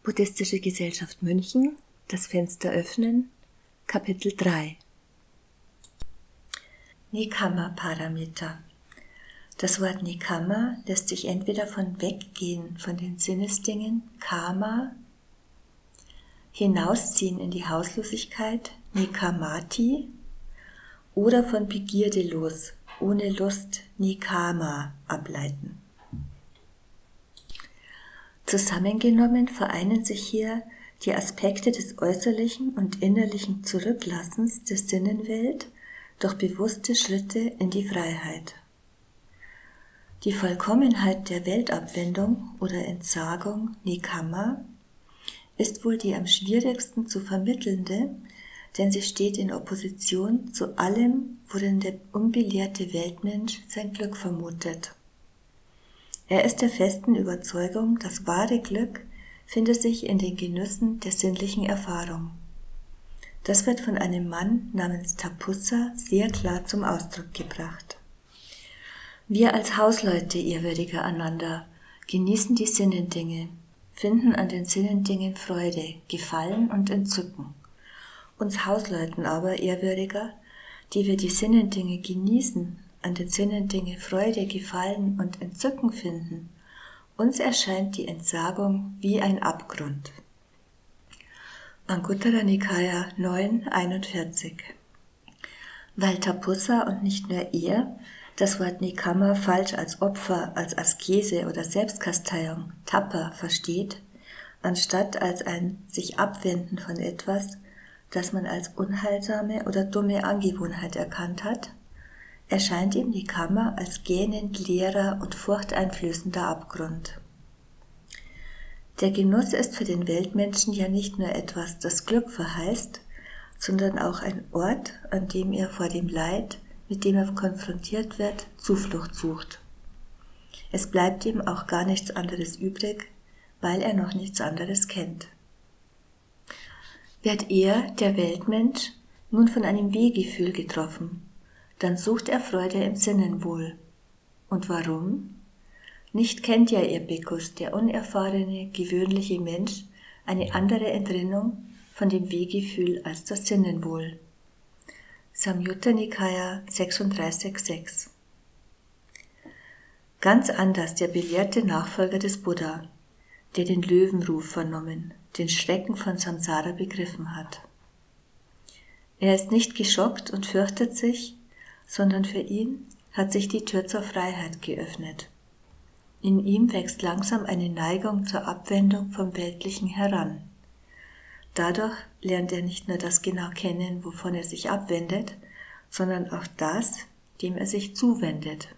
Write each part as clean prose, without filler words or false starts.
Buddhistische Gesellschaft München, das Fenster öffnen, Kapitel 3. Nekamma Paramita. Das Wort Nekamma lässt sich entweder von Weggehen von den Sinnesdingen, Kama, hinausziehen in die Hauslosigkeit, Nekammati, oder von Begierde los, ohne Lust, Nekama, ableiten. Zusammengenommen vereinen sich hier die Aspekte des äußerlichen und innerlichen Zurücklassens der Sinnenwelt durch bewusste Schritte in die Freiheit. Die Vollkommenheit der Weltabwendung oder Entsagung, Nekamma, ist wohl die am schwierigsten zu vermittelnde, denn sie steht in Opposition zu allem, worin der unbelehrte Weltmensch sein Glück vermutet. Er ist der festen Überzeugung, das wahre Glück finde sich in den Genüssen der sinnlichen Erfahrung. Das wird von einem Mann namens Tapussa sehr klar zum Ausdruck gebracht. Wir als Hausleute, ehrwürdiger Ananda, genießen die Sinnendinge, finden an den Sinnendingen Freude, Gefallen und Entzücken. Uns Hausleuten aber, ehrwürdiger, die wir die Sinnendinge genießen, an den Sinnendinge Freude, Gefallen und Entzücken finden, uns erscheint die Entsagung wie ein Abgrund. Anguttara Nikaya 9,41. Weil Tapussa und nicht nur er das Wort Nekamma falsch als Opfer, als Askese oder Selbstkasteiung, Tapa, versteht, anstatt als ein sich abwenden von etwas, das man als unheilsame oder dumme Angewohnheit erkannt hat, erscheint ihm Nekamma als gähnend leerer und furchteinflößender Abgrund. Der Genuss ist für den Weltmenschen ja nicht nur etwas, das Glück verheißt, sondern auch ein Ort, an dem er vor dem Leid, mit dem er konfrontiert wird, Zuflucht sucht. Es bleibt ihm auch gar nichts anderes übrig, weil er noch nichts anderes kennt. Wird er, der Weltmensch, nun von einem Wehgefühl getroffen, dann sucht er Freude im Sinnenwohl. Und warum? Nicht kennt ja ihr Bhikkhus, der unerfahrene, gewöhnliche Mensch, eine andere Entrinnung von dem Wehgefühl als das Sinnenwohl. Samyutta Nikaya 36,6. Ganz anders der belehrte Nachfolger des Buddha, der den Löwenruf vernommen, den Schrecken von Samsara begriffen hat. Er ist nicht geschockt und fürchtet sich, sondern für ihn hat sich die Tür zur Freiheit geöffnet. In ihm wächst langsam eine Neigung zur Abwendung vom Weltlichen heran. Dadurch lernt er nicht nur das genau kennen, wovon er sich abwendet, sondern auch das, dem er sich zuwendet.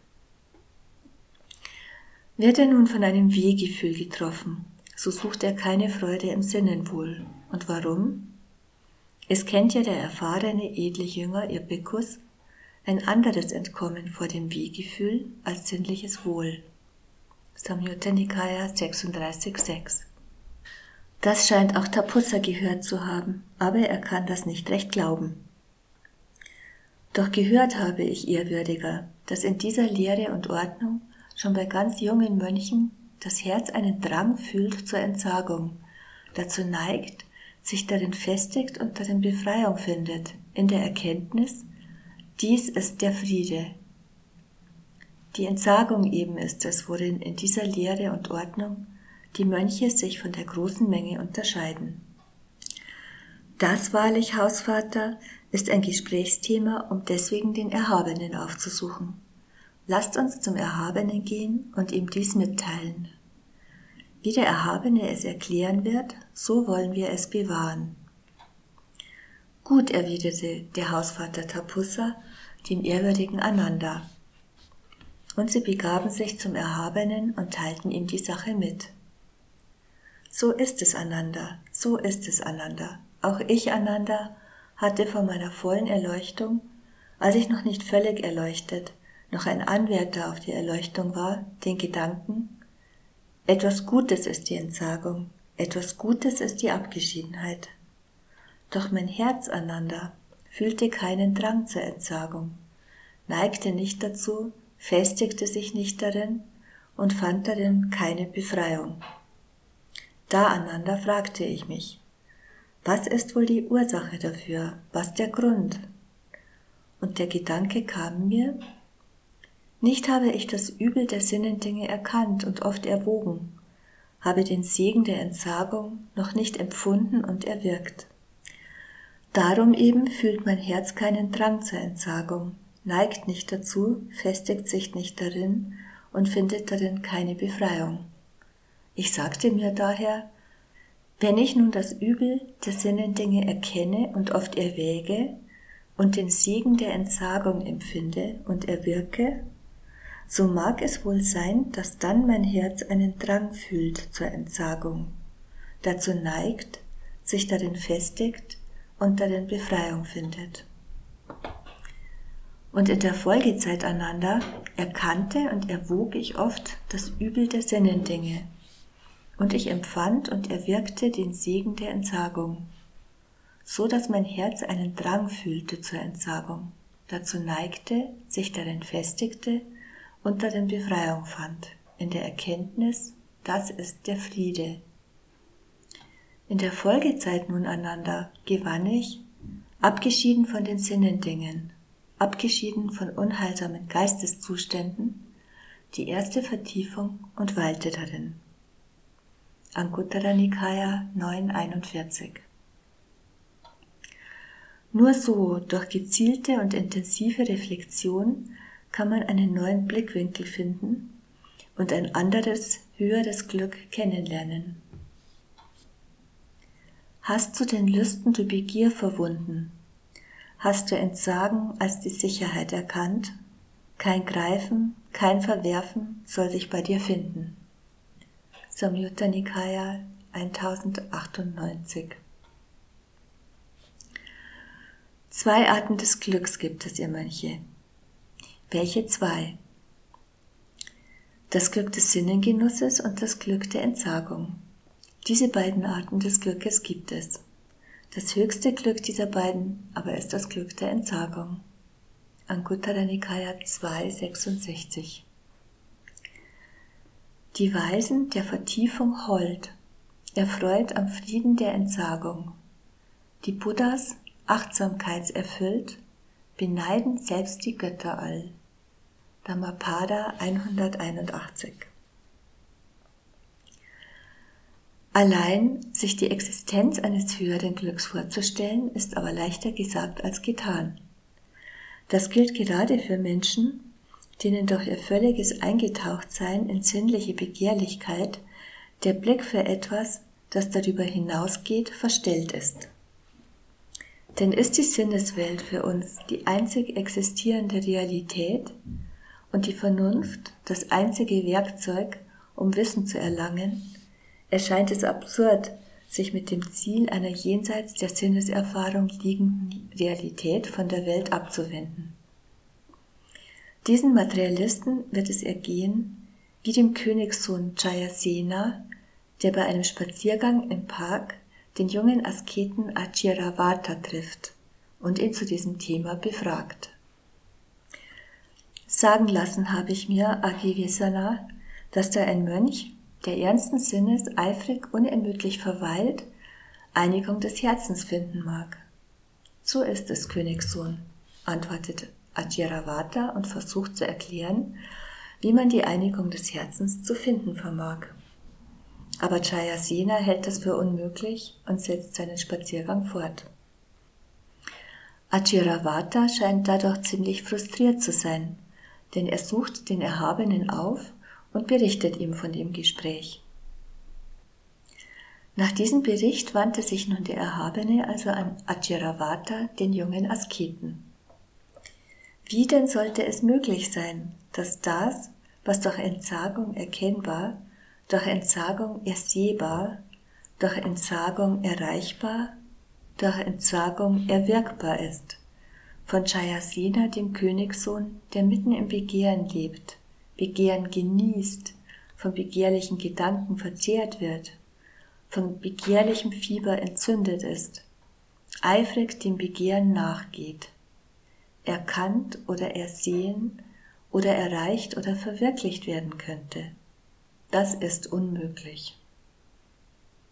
Wird er nun von einem Wehgefühl getroffen, so sucht er keine Freude im Sinnenwohl. Und warum? Es kennt ja der erfahrene, edle Jünger, ihr Bhikkhus, ein anderes Entkommen vor dem Wehgefühl als sinnliches Wohl. Samyutta Nikaya 36,6. Das scheint auch Tapussa gehört zu haben, aber er kann das nicht recht glauben. Doch gehört habe ich, ehrwürdiger, dass in dieser Lehre und Ordnung schon bei ganz jungen Mönchen das Herz einen Drang fühlt zur Entsagung, dazu neigt, sich darin festigt und darin Befreiung findet, in der Erkenntnis, dies ist der Friede. Die Entsagung eben ist es, worin in dieser Lehre und Ordnung die Mönche sich von der großen Menge unterscheiden. Das wahrlich, Hausvater, ist ein Gesprächsthema, um deswegen den Erhabenen aufzusuchen. Lasst uns zum Erhabenen gehen und ihm dies mitteilen. Wie der Erhabene es erklären wird, so wollen wir es bewahren. Gut, erwiderte der Hausvater Tapussa dem ehrwürdigen Ananda. Und sie begaben sich zum Erhabenen und teilten ihm die Sache mit. So ist es, Ananda, so ist es, Ananda. Auch ich, Ananda, hatte vor meiner vollen Erleuchtung, als ich noch nicht völlig erleuchtet, noch ein Anwärter auf die Erleuchtung war, den Gedanken, etwas Gutes ist die Entsagung, etwas Gutes ist die Abgeschiedenheit. Doch mein Herz, Ananda, fühlte keinen Drang zur Entsagung, neigte nicht dazu, festigte sich nicht darin und fand darin keine Befreiung. Da, Ananda, fragte ich mich, was ist wohl die Ursache dafür, was der Grund? Und der Gedanke kam mir, nicht habe ich das Übel der Sinnendinge erkannt und oft erwogen, habe den Segen der Entsagung noch nicht empfunden und erwirkt. Darum eben fühlt mein Herz keinen Drang zur Entsagung, neigt nicht dazu, festigt sich nicht darin und findet darin keine Befreiung. Ich sagte mir daher, wenn ich nun das Übel der Sinnendinge erkenne und oft erwäge und den Segen der Entsagung empfinde und erwirke, so mag es wohl sein, dass dann mein Herz einen Drang fühlt zur Entsagung, dazu neigt, sich darin festigt und darin Befreiung findet. Und in der Folgezeit, Ananda, erkannte und erwog ich oft das Übel der Sinnendinge, und ich empfand und erwirkte den Segen der Entsagung, so dass mein Herz einen Drang fühlte zur Entsagung, dazu neigte, sich darin festigte und darin Befreiung fand, in der Erkenntnis, das ist der Friede. In der Folgezeit nun, Ananda, gewann ich, abgeschieden von den Sinnendingen, abgeschieden von unheilsamen Geisteszuständen, die erste Vertiefung und weilte darin. Anguttara Nikaya 9,41. Nur so, durch gezielte und intensive Reflexion, kann man einen neuen Blickwinkel finden und ein anderes, höheres Glück kennenlernen. Hast du den Lüsten die Begier verwunden? Hast du Entsagen als die Sicherheit erkannt? Kein Greifen, kein Verwerfen soll sich bei dir finden. Samyutta Nikaya 1098. 2 Arten des Glücks gibt es, ihr Mönche. Welche 2? Das Glück des Sinnengenusses und das Glück der Entsagung. Diese beiden Arten des Glückes gibt es. Das höchste Glück dieser beiden aber ist das Glück der Entsagung. Anguttara Nikaya 2,66. Die Weisen der Vertiefung hold, erfreut am Frieden der Entsagung. Die Buddhas, achtsamkeitserfüllt, beneiden selbst die Götter all. Dhammapada 181. Allein sich die Existenz eines höheren Glücks vorzustellen, ist aber leichter gesagt als getan. Das gilt gerade für Menschen, denen durch ihr völliges Eingetauchtsein in sinnliche Begehrlichkeit der Blick für etwas, das darüber hinausgeht, verstellt ist. Denn ist die Sinneswelt für uns die einzig existierende Realität und die Vernunft das einzige Werkzeug, um Wissen zu erlangen, erscheint es absurd, sich mit dem Ziel einer jenseits der Sinneserfahrung liegenden Realität von der Welt abzuwenden. Diesen Materialisten wird es ergehen wie dem Königssohn Jayasena, der bei einem Spaziergang im Park den jungen Asketen Achiravata trifft und ihn zu diesem Thema befragt. Sagen lassen habe ich mir, Agivisana, dass da ein Mönch, der ernsten Sinnes eifrig unermüdlich verweilt, Einigung des Herzens finden mag. So ist es, Königssohn, antwortet Achiravata und versucht zu erklären, wie man die Einigung des Herzens zu finden vermag. Aber Jayasena hält das für unmöglich und setzt seinen Spaziergang fort. Achiravata scheint dadurch ziemlich frustriert zu sein, denn er sucht den Erhabenen auf und berichtet ihm von dem Gespräch. Nach diesem Bericht wandte sich nun der Erhabene also an Achiravata, den jungen Asketen. Wie denn sollte es möglich sein, dass das, was durch Entsagung erkennbar, durch Entsagung ersehbar, durch Entsagung erreichbar, durch Entsagung erwirkbar ist, von Jayasena, dem Königssohn, der mitten im Begehren lebt, Begehren genießt, von begehrlichen Gedanken verzehrt wird, von begehrlichem Fieber entzündet ist, eifrig dem Begehren nachgeht, erkannt oder ersehen oder erreicht oder verwirklicht werden könnte. Das ist unmöglich.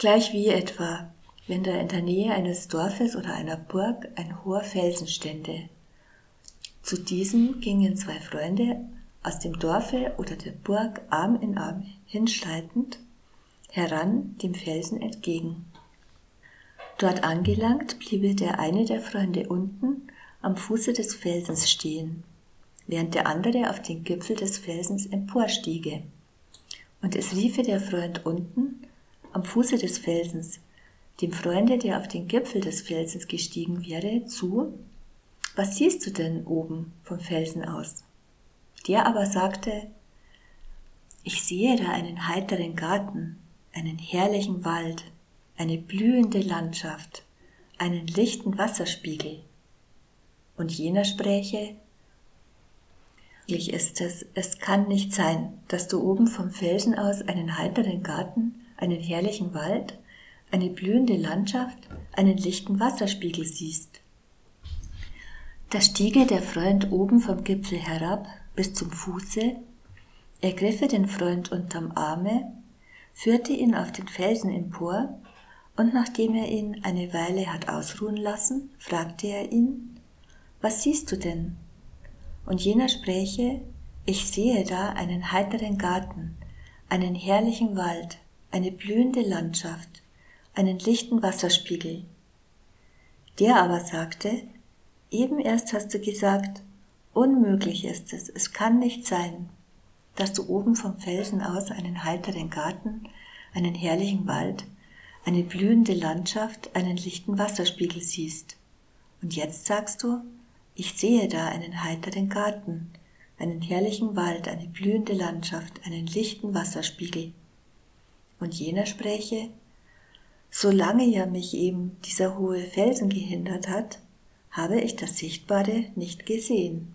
Gleich wie etwa, wenn da in der Nähe eines Dorfes oder einer Burg ein hoher Felsen stände. Zu diesem gingen zwei Freunde aus dem Dorfe oder der Burg Arm in Arm hinschreitend heran dem Felsen entgegen. Dort angelangt bliebe der eine der Freunde unten am Fuße des Felsens stehen, während der andere auf den Gipfel des Felsens emporstiege. Und es riefe der Freund unten am Fuße des Felsens dem Freunde, der auf den Gipfel des Felsens gestiegen wäre, zu: Was siehst du denn oben vom Felsen aus? Der aber sagte: Ich sehe da einen heiteren Garten, einen herrlichen Wald, eine blühende Landschaft, einen lichten Wasserspiegel. Und jener spräche: Möglich ist es kann nicht sein, dass du oben vom Felsen aus einen heiteren Garten, einen herrlichen Wald, eine blühende Landschaft, einen lichten Wasserspiegel siehst. Da stiege der Freund oben vom Gipfel herab bis zum Fuße, ergriffe den Freund unterm Arme, führte ihn auf den Felsen empor, und nachdem er ihn eine Weile hat ausruhen lassen, fragte er ihn: Was siehst du denn? Und jener spräche: Ich sehe da einen heiteren Garten, einen herrlichen Wald, eine blühende Landschaft, einen lichten Wasserspiegel. Der aber sagte: Eben erst hast du gesagt, unmöglich ist es kann nicht sein, dass du oben vom Felsen aus einen heiteren Garten, einen herrlichen Wald, eine blühende Landschaft, einen lichten Wasserspiegel siehst. Und jetzt sagst du: Ich sehe da einen heiteren Garten, einen herrlichen Wald, eine blühende Landschaft, einen lichten Wasserspiegel. Und jener spräche: Solange ja mich eben dieser hohe Felsen gehindert hat, habe ich das Sichtbare nicht gesehen.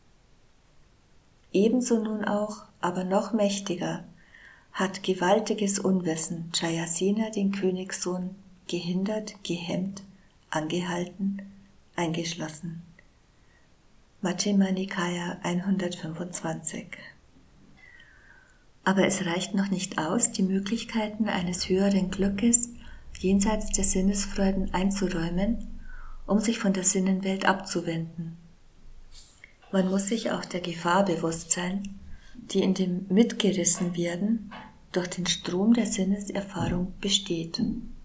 Ebenso nun auch, aber noch mächtiger, hat gewaltiges Unwissen Jayasena, den Königssohn, gehindert, gehemmt, angehalten, eingeschlossen. Majjhima Nikaya 125. Aber es reicht noch nicht aus, die Möglichkeiten eines höheren Glückes jenseits der Sinnesfreuden einzuräumen, um sich von der Sinnenwelt abzuwenden. Man muss sich auch der Gefahr bewusst sein, die in dem Mitgerissenwerden durch den Strom der Sinneserfahrung besteht.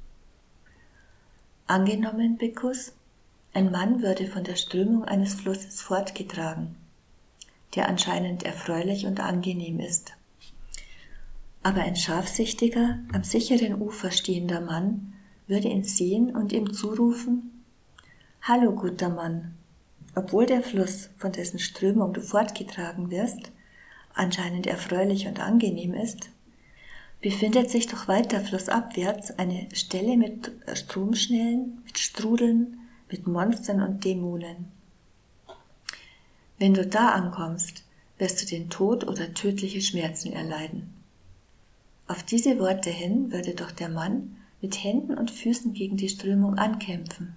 Angenommen, Bhikkhus, ein Mann würde von der Strömung eines Flusses fortgetragen, der anscheinend erfreulich und angenehm ist. Aber ein scharfsichtiger, am sicheren Ufer stehender Mann würde ihn sehen und ihm zurufen: Hallo, guter Mann, obwohl der Fluss, von dessen Strömung du fortgetragen wirst, anscheinend erfreulich und angenehm ist, befindet sich doch weiter flussabwärts eine Stelle mit Stromschnellen, mit Strudeln, mit Monstern und Dämonen. Wenn du da ankommst, wirst du den Tod oder tödliche Schmerzen erleiden. Auf diese Worte hin würde doch der Mann mit Händen und Füßen gegen die Strömung ankämpfen.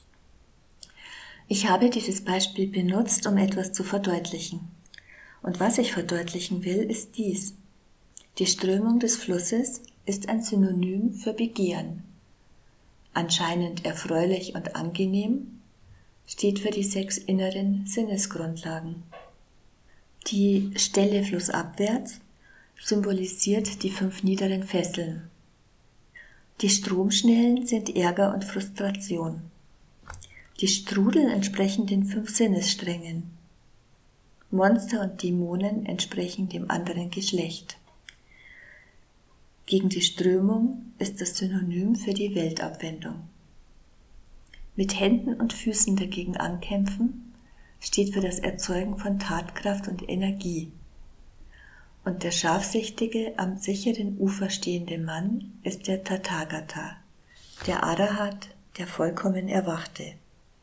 Ich habe dieses Beispiel benutzt, um etwas zu verdeutlichen. Und was ich verdeutlichen will, ist dies: Die Strömung des Flusses ist ein Synonym für Begehren. Anscheinend erfreulich und angenehm steht für die 6 inneren Sinnesgrundlagen. Die Stelle flussabwärts symbolisiert die 5 niederen Fesseln. Die Stromschnellen sind Ärger und Frustration. Die Strudel entsprechen den 5 Sinnessträngen. Monster und Dämonen entsprechen dem anderen Geschlecht. Gegen die Strömung ist das Synonym für die Weltabwendung. Mit Händen und Füßen dagegen ankämpfen steht für das Erzeugen von Tatkraft und Energie. Und der scharfsichtige, am sicheren Ufer stehende Mann ist der Tathagata, der Arahat, der vollkommen Erwachte.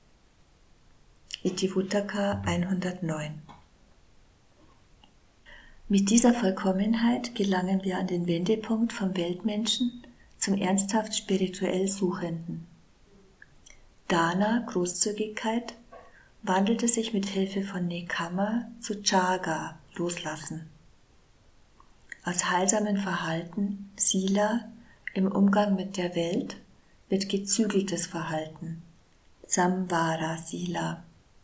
Itivuttaka 109. Mit dieser Vollkommenheit gelangen wir an den Wendepunkt vom Weltmenschen zum ernsthaft spirituell Suchenden. Dana, Großzügigkeit, wandelte sich mit Hilfe von Nekama zu Chaga, Loslassen. Aus heilsamem Verhalten, Sila, Im Umgang mit der Welt wird gezügeltes Verhalten, Samvara Sila.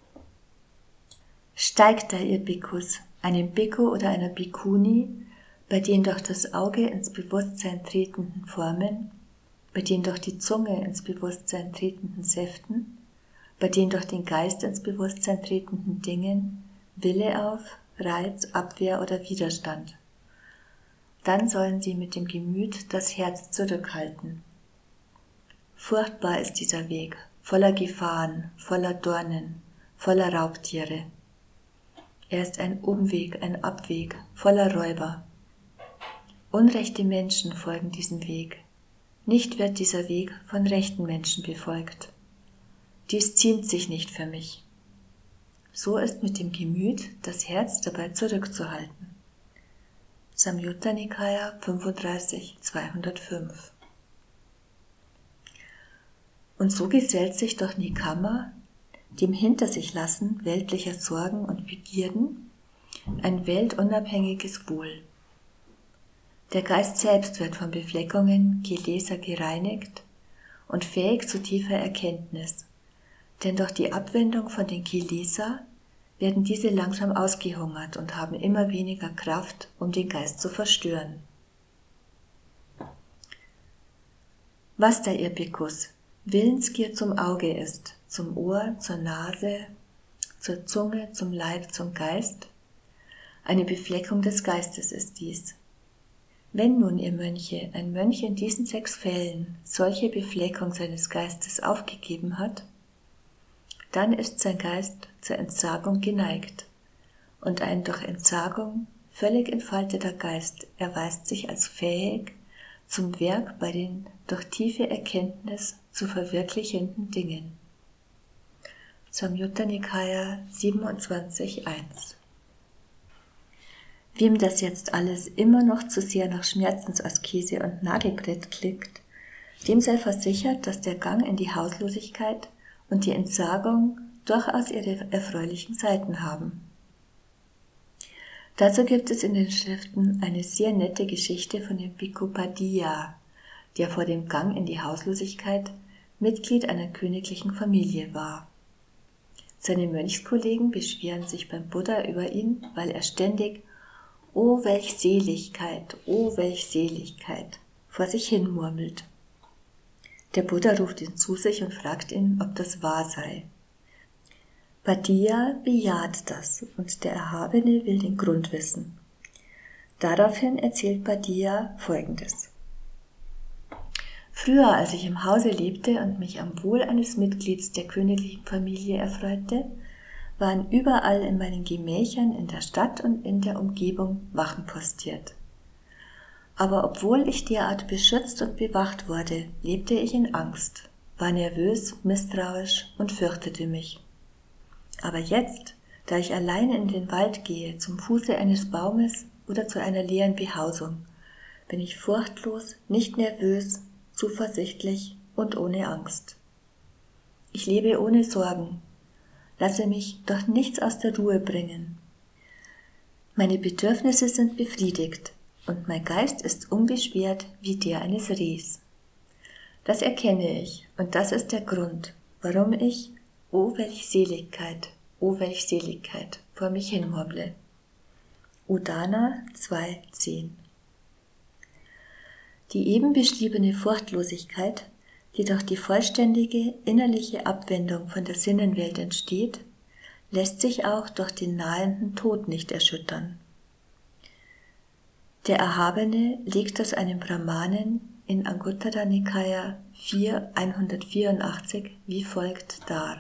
Steigt da ihr Bhikkhus, einem Bhikkhu oder einer Bhikkhuni, bei den durch das Auge ins Bewusstsein tretenden Formen, bei den durch die Zunge ins Bewusstsein tretenden Säften, bei den durch den Geist ins Bewusstsein tretenden Dingen, Wille auf, Reiz, Abwehr oder Widerstand. Dann sollen sie mit dem Gemüt das Herz zurückhalten. Furchtbar ist dieser Weg, voller Gefahren, voller Dornen, voller Raubtiere. Er ist ein Umweg, ein Abweg, voller Räuber. Unrechte Menschen folgen diesem Weg. Nicht wird dieser Weg von rechten Menschen befolgt. Dies ziemt sich nicht für mich. So ist mit dem Gemüt das Herz dabei zurückzuhalten. Samyutta Nikaya 35, 205. Und so gesellt sich doch Nikama, dem Hinter-sich-Lassen weltlicher Sorgen und Begierden, ein weltunabhängiges Wohl. Der Geist selbst wird von Befleckungen, Kilesa gereinigt und fähig zu tiefer Erkenntnis, denn durch die Abwendung von den Kilesa werden diese langsam ausgehungert und haben immer weniger Kraft, um den Geist zu verstören. Was da ihr Bhikkhus Willensgier zum Auge ist, zum Ohr, zur Nase, zur Zunge, zum Leib, zum Geist, eine Befleckung des Geistes ist dies. Wenn nun ihr Mönche, ein Mönch in diesen 6 Fällen solche Befleckung seines Geistes aufgegeben hat, dann ist sein Geist zur Entsagung geneigt, und ein durch Entsagung völlig entfalteter Geist erweist sich als fähig zum Werk bei den durch tiefe Erkenntnis zu verwirklichenden Dingen. Samyutta Nikaya 27,1. Wem das jetzt alles immer noch zu sehr nach Schmerzensaskese und Nagelbrett klingt, dem sei versichert, dass der Gang in die Hauslosigkeit und die Entsagung durchaus ihre erfreulichen Seiten haben. Dazu gibt es in den Schriften eine sehr nette Geschichte von dem Bhikkhu Padiyya, der vor dem Gang in die Hauslosigkeit Mitglied einer königlichen Familie war. Seine Mönchskollegen beschweren sich beim Buddha über ihn, weil er ständig »O welch Seligkeit, o welch Seligkeit« vor sich hin murmelt. Der Buddha ruft ihn zu sich und fragt ihn, ob das wahr sei. Padiyya bejaht das und der Erhabene will den Grund wissen. Daraufhin erzählt Padiyya Folgendes. Früher, als ich im Hause lebte und mich am Wohl eines Mitglieds der königlichen Familie erfreute, waren überall in meinen Gemächern in der Stadt und in der Umgebung Wachen postiert. Aber obwohl ich derart beschützt und bewacht wurde, lebte ich in Angst, war nervös, misstrauisch und fürchtete mich. Aber jetzt, da ich allein in den Wald gehe, zum Fuße eines Baumes oder zu einer leeren Behausung, bin ich furchtlos, nicht nervös, zuversichtlich und ohne Angst. Ich lebe ohne Sorgen, lasse mich durch nichts aus der Ruhe bringen. Meine Bedürfnisse sind befriedigt und mein Geist ist unbeschwert wie der eines Rehs. Das erkenne ich und das ist der Grund, warum ich, o welch Seligkeit, vor mich hin murmle. Udana 2,10. Die eben beschriebene Furchtlosigkeit, die durch die vollständige innerliche Abwendung von der Sinnenwelt entsteht, lässt sich auch durch den nahenden Tod nicht erschüttern. Der Erhabene legt das einem Brahmanen in Anguttara Nikaya 4,184 wie folgt dar.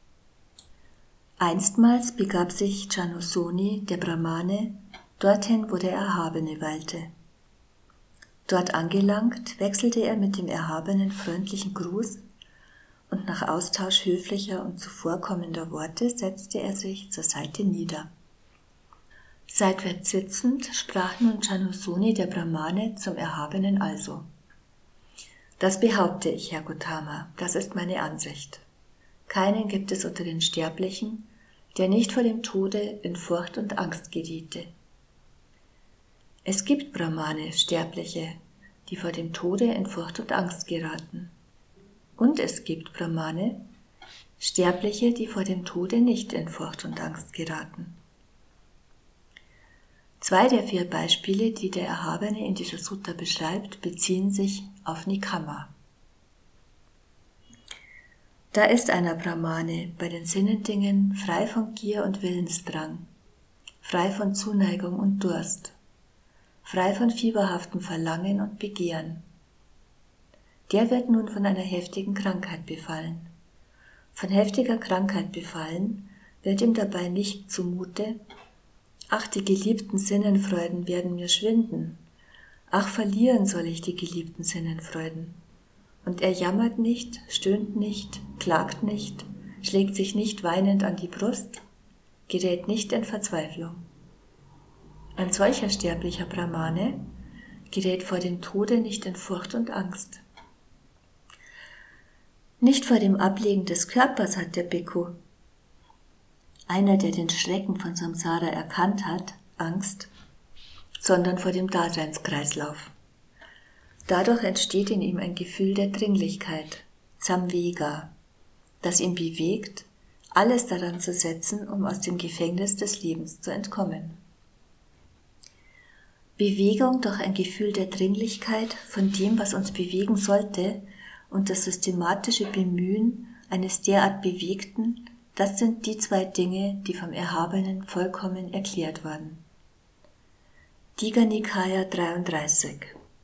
Einstmals begab sich Janusoni, der Brahmane, dorthin, wo der Erhabene weilte. Dort angelangt, wechselte er mit dem Erhabenen freundlichen Gruß und nach Austausch höflicher und zuvorkommender Worte setzte er sich zur Seite nieder. Seitwärts sitzend sprach nun Janusoni, der Brahmane, zum Erhabenen also. Das behaupte ich, Herr Gautama, das ist meine Ansicht. Keinen gibt es unter den Sterblichen, der nicht vor dem Tode in Furcht und Angst geriete. Es gibt Brahmane, Sterbliche, die vor dem Tode in Furcht und Angst geraten. Und es gibt Brahmane, Sterbliche, die vor dem Tode nicht in Furcht und Angst geraten. 2 der 4 Beispiele, die der Erhabene in dieser Sutta beschreibt, beziehen sich auf Nikama. Da ist einer Brahmane bei den Sinnendingen frei von Gier und Willensdrang, frei von Zuneigung und Durst, frei von fieberhaftem Verlangen und Begehren. Der wird nun von einer heftigen Krankheit befallen. Von heftiger Krankheit befallen wird ihm dabei nicht zumute: ach, die geliebten Sinnenfreuden werden mir schwinden, ach, verlieren soll ich die geliebten Sinnenfreuden. Und er jammert nicht, stöhnt nicht, klagt nicht, schlägt sich nicht weinend an die Brust, gerät nicht in Verzweiflung. Ein solcher sterblicher Brahmane gerät vor dem Tode nicht in Furcht und Angst. Nicht vor dem Ablegen des Körpers hat der Bhikkhu, einer, der den Schrecken von Samsara erkannt hat, Angst, sondern vor dem Daseinskreislauf. Dadurch entsteht in ihm ein Gefühl der Dringlichkeit, Samvega, das ihn bewegt, alles daran zu setzen, um aus dem Gefängnis des Lebens zu entkommen. Bewegung durch ein Gefühl der Dringlichkeit von dem, was uns bewegen sollte, und das systematische Bemühen eines derart Bewegten, das sind die 2 Dinge, die vom Erhabenen vollkommen erklärt werden. Digha Nikaya 33.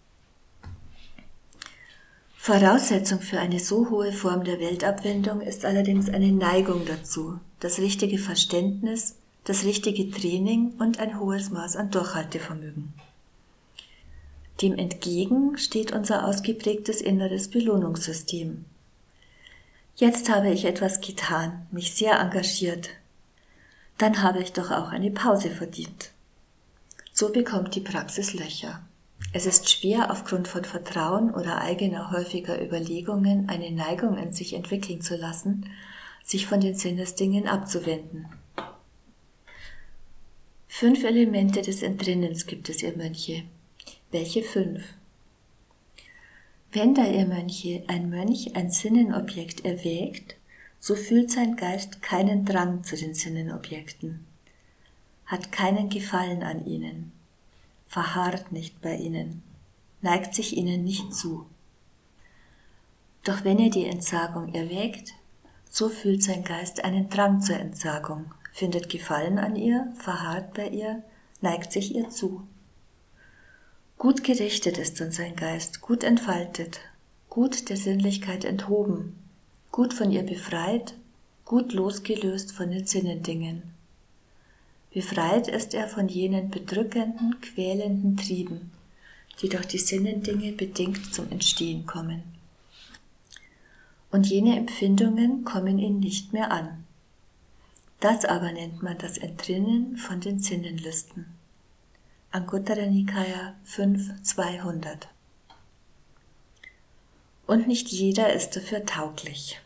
Voraussetzung für eine so hohe Form der Weltabwendung ist allerdings eine Neigung dazu, das richtige Verständnis, das richtige Training und ein hohes Maß an Durchhaltevermögen. Dem entgegen steht unser ausgeprägtes inneres Belohnungssystem. Jetzt habe ich etwas getan, mich sehr engagiert. Dann habe ich doch auch eine Pause verdient. So bekommt die Praxis Löcher. Es ist schwer, aufgrund von Vertrauen oder eigener häufiger Überlegungen eine Neigung in sich entwickeln zu lassen, sich von den Sinnesdingen abzuwenden. 5 Elemente des Entrinnens gibt es, ihr Mönche. Welche 5? Wenn da, ihr Mönche, ein Mönch ein Sinnenobjekt erwägt, so fühlt sein Geist keinen Drang zu den Sinnenobjekten, hat keinen Gefallen an ihnen, verharrt nicht bei ihnen, neigt sich ihnen nicht zu. Doch wenn er die Entsagung erwägt, so fühlt sein Geist einen Drang zur Entsagung, findet Gefallen an ihr, verharrt bei ihr, neigt sich ihr zu. Gut gerichtet ist dann sein Geist, gut entfaltet, gut der Sinnlichkeit enthoben, gut von ihr befreit, gut losgelöst von den Sinnendingen. Befreit ist er von jenen bedrückenden, quälenden Trieben, die durch die Sinnendinge bedingt zum Entstehen kommen. Und jene Empfindungen kommen ihn nicht mehr an. Das aber nennt man das Entrinnen von den Sinnenlüsten. Anguttara Nikaya 5.200. Und nicht jeder ist dafür tauglich.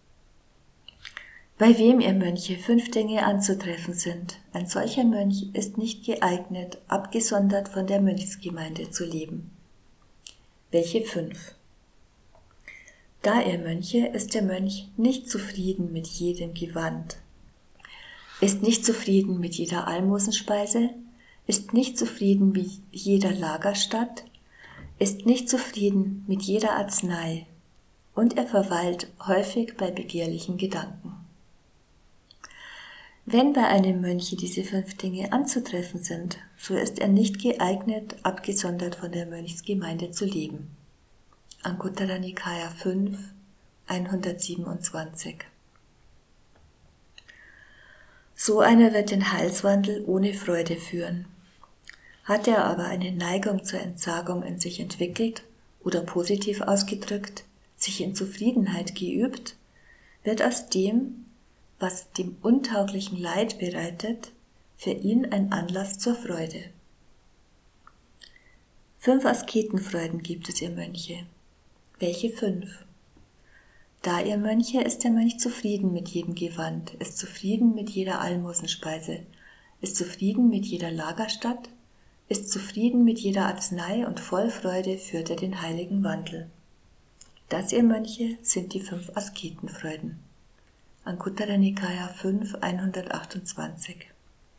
Bei wem, ihr Mönche, 5 Dinge anzutreffen sind, ein solcher Mönch ist nicht geeignet, abgesondert von der Mönchsgemeinde zu leben. Welche 5? Da, ihr Mönche, ist der Mönch nicht zufrieden mit jedem Gewand, ist nicht zufrieden mit jeder Almosenspeise, ist nicht zufrieden mit jeder Lagerstatt, ist nicht zufrieden mit jeder Arznei, und er verweilt häufig bei begehrlichen Gedanken. Wenn bei einem Mönche diese 5 Dinge anzutreffen sind, so ist er nicht geeignet, abgesondert von der Mönchsgemeinde zu leben. Anguttara Nikaya 5, 127. So einer wird den Heilswandel ohne Freude führen. Hat er aber eine Neigung zur Entsagung in sich entwickelt oder positiv ausgedrückt, sich in Zufriedenheit geübt, wird aus dem, was dem untauglichen Leid bereitet, für ihn ein Anlass zur Freude. 5 Asketenfreuden gibt es, ihr Mönche. Welche 5? Da, ihr Mönche, ist der Mönch zufrieden mit jedem Gewand, ist zufrieden mit jeder Almosenspeise, ist zufrieden mit jeder Lagerstatt, ist zufrieden mit jeder Arznei und voll Freude führt er den heiligen Wandel. Das, ihr Mönche, sind die 5 Asketenfreuden. Anguttara Nikaya 5, 128.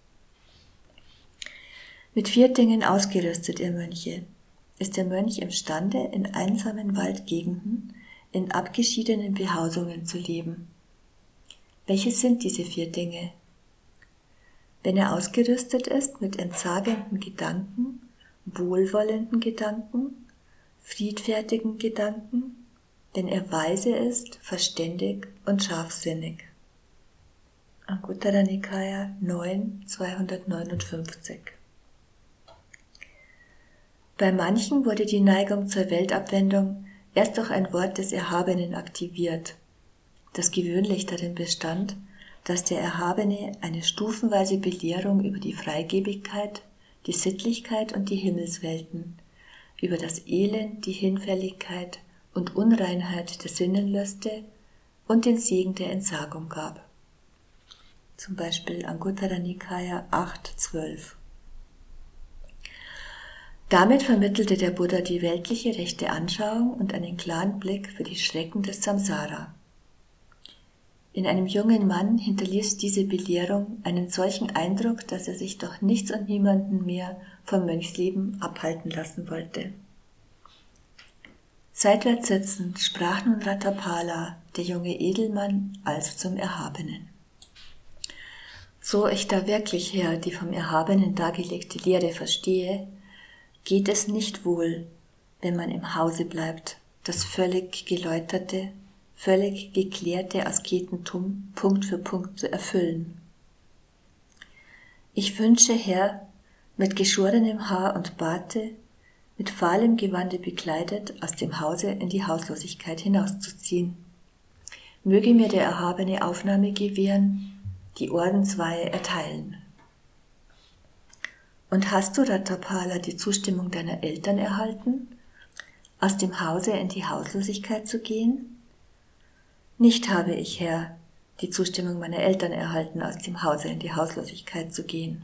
Mit 4 Dingen ausgerüstet, ihr Mönche, ist der Mönch imstande, in einsamen Waldgegenden, in abgeschiedenen Behausungen zu leben. Welche sind diese 4 Dinge? Wenn er ausgerüstet ist mit entsagenden Gedanken, wohlwollenden Gedanken, friedfertigen Gedanken, wenn er weise ist, verständig und scharfsinnig. Anguttara Nikaya 9, 259. Bei manchen wurde die Neigung zur Weltabwendung erst durch ein Wort des Erhabenen aktiviert, das gewöhnlich darin bestand, dass der Erhabene eine stufenweise Belehrung über die Freigebigkeit, die Sittlichkeit und die Himmelswelten, über das Elend, die Hinfälligkeit und Unreinheit der Sinnenlüste und den Segen der Entsagung gab. Zum Beispiel Anguttara Nikaya 8, 12. Damit vermittelte der Buddha die weltliche rechte Anschauung und einen klaren Blick für die Schrecken des Samsara. In einem jungen Mann hinterließ diese Belehrung einen solchen Eindruck, dass er sich durch nichts und niemanden mehr vom Mönchsleben abhalten lassen wollte. Seitwärts sitzend sprach nun Ratapala, der junge Edelmann, also zum Erhabenen. So ich da wirklich, Herr, die vom Erhabenen dargelegte Lehre verstehe, geht es nicht wohl, wenn man im Hause bleibt, das völlig geläuterte, völlig geklärte Asketentum Punkt für Punkt zu erfüllen. Ich wünsche, Herr, mit geschorenem Haar und Barte, mit fahlem Gewande bekleidet, aus dem Hause in die Hauslosigkeit hinauszuziehen. Möge mir der Erhabene Aufnahme gewähren, die Ordensweihe erteilen. Und hast du, Ratapala, die Zustimmung deiner Eltern erhalten, aus dem Hause in die Hauslosigkeit zu gehen? Nicht habe ich, Herr, die Zustimmung meiner Eltern erhalten, aus dem Hause in die Hauslosigkeit zu gehen.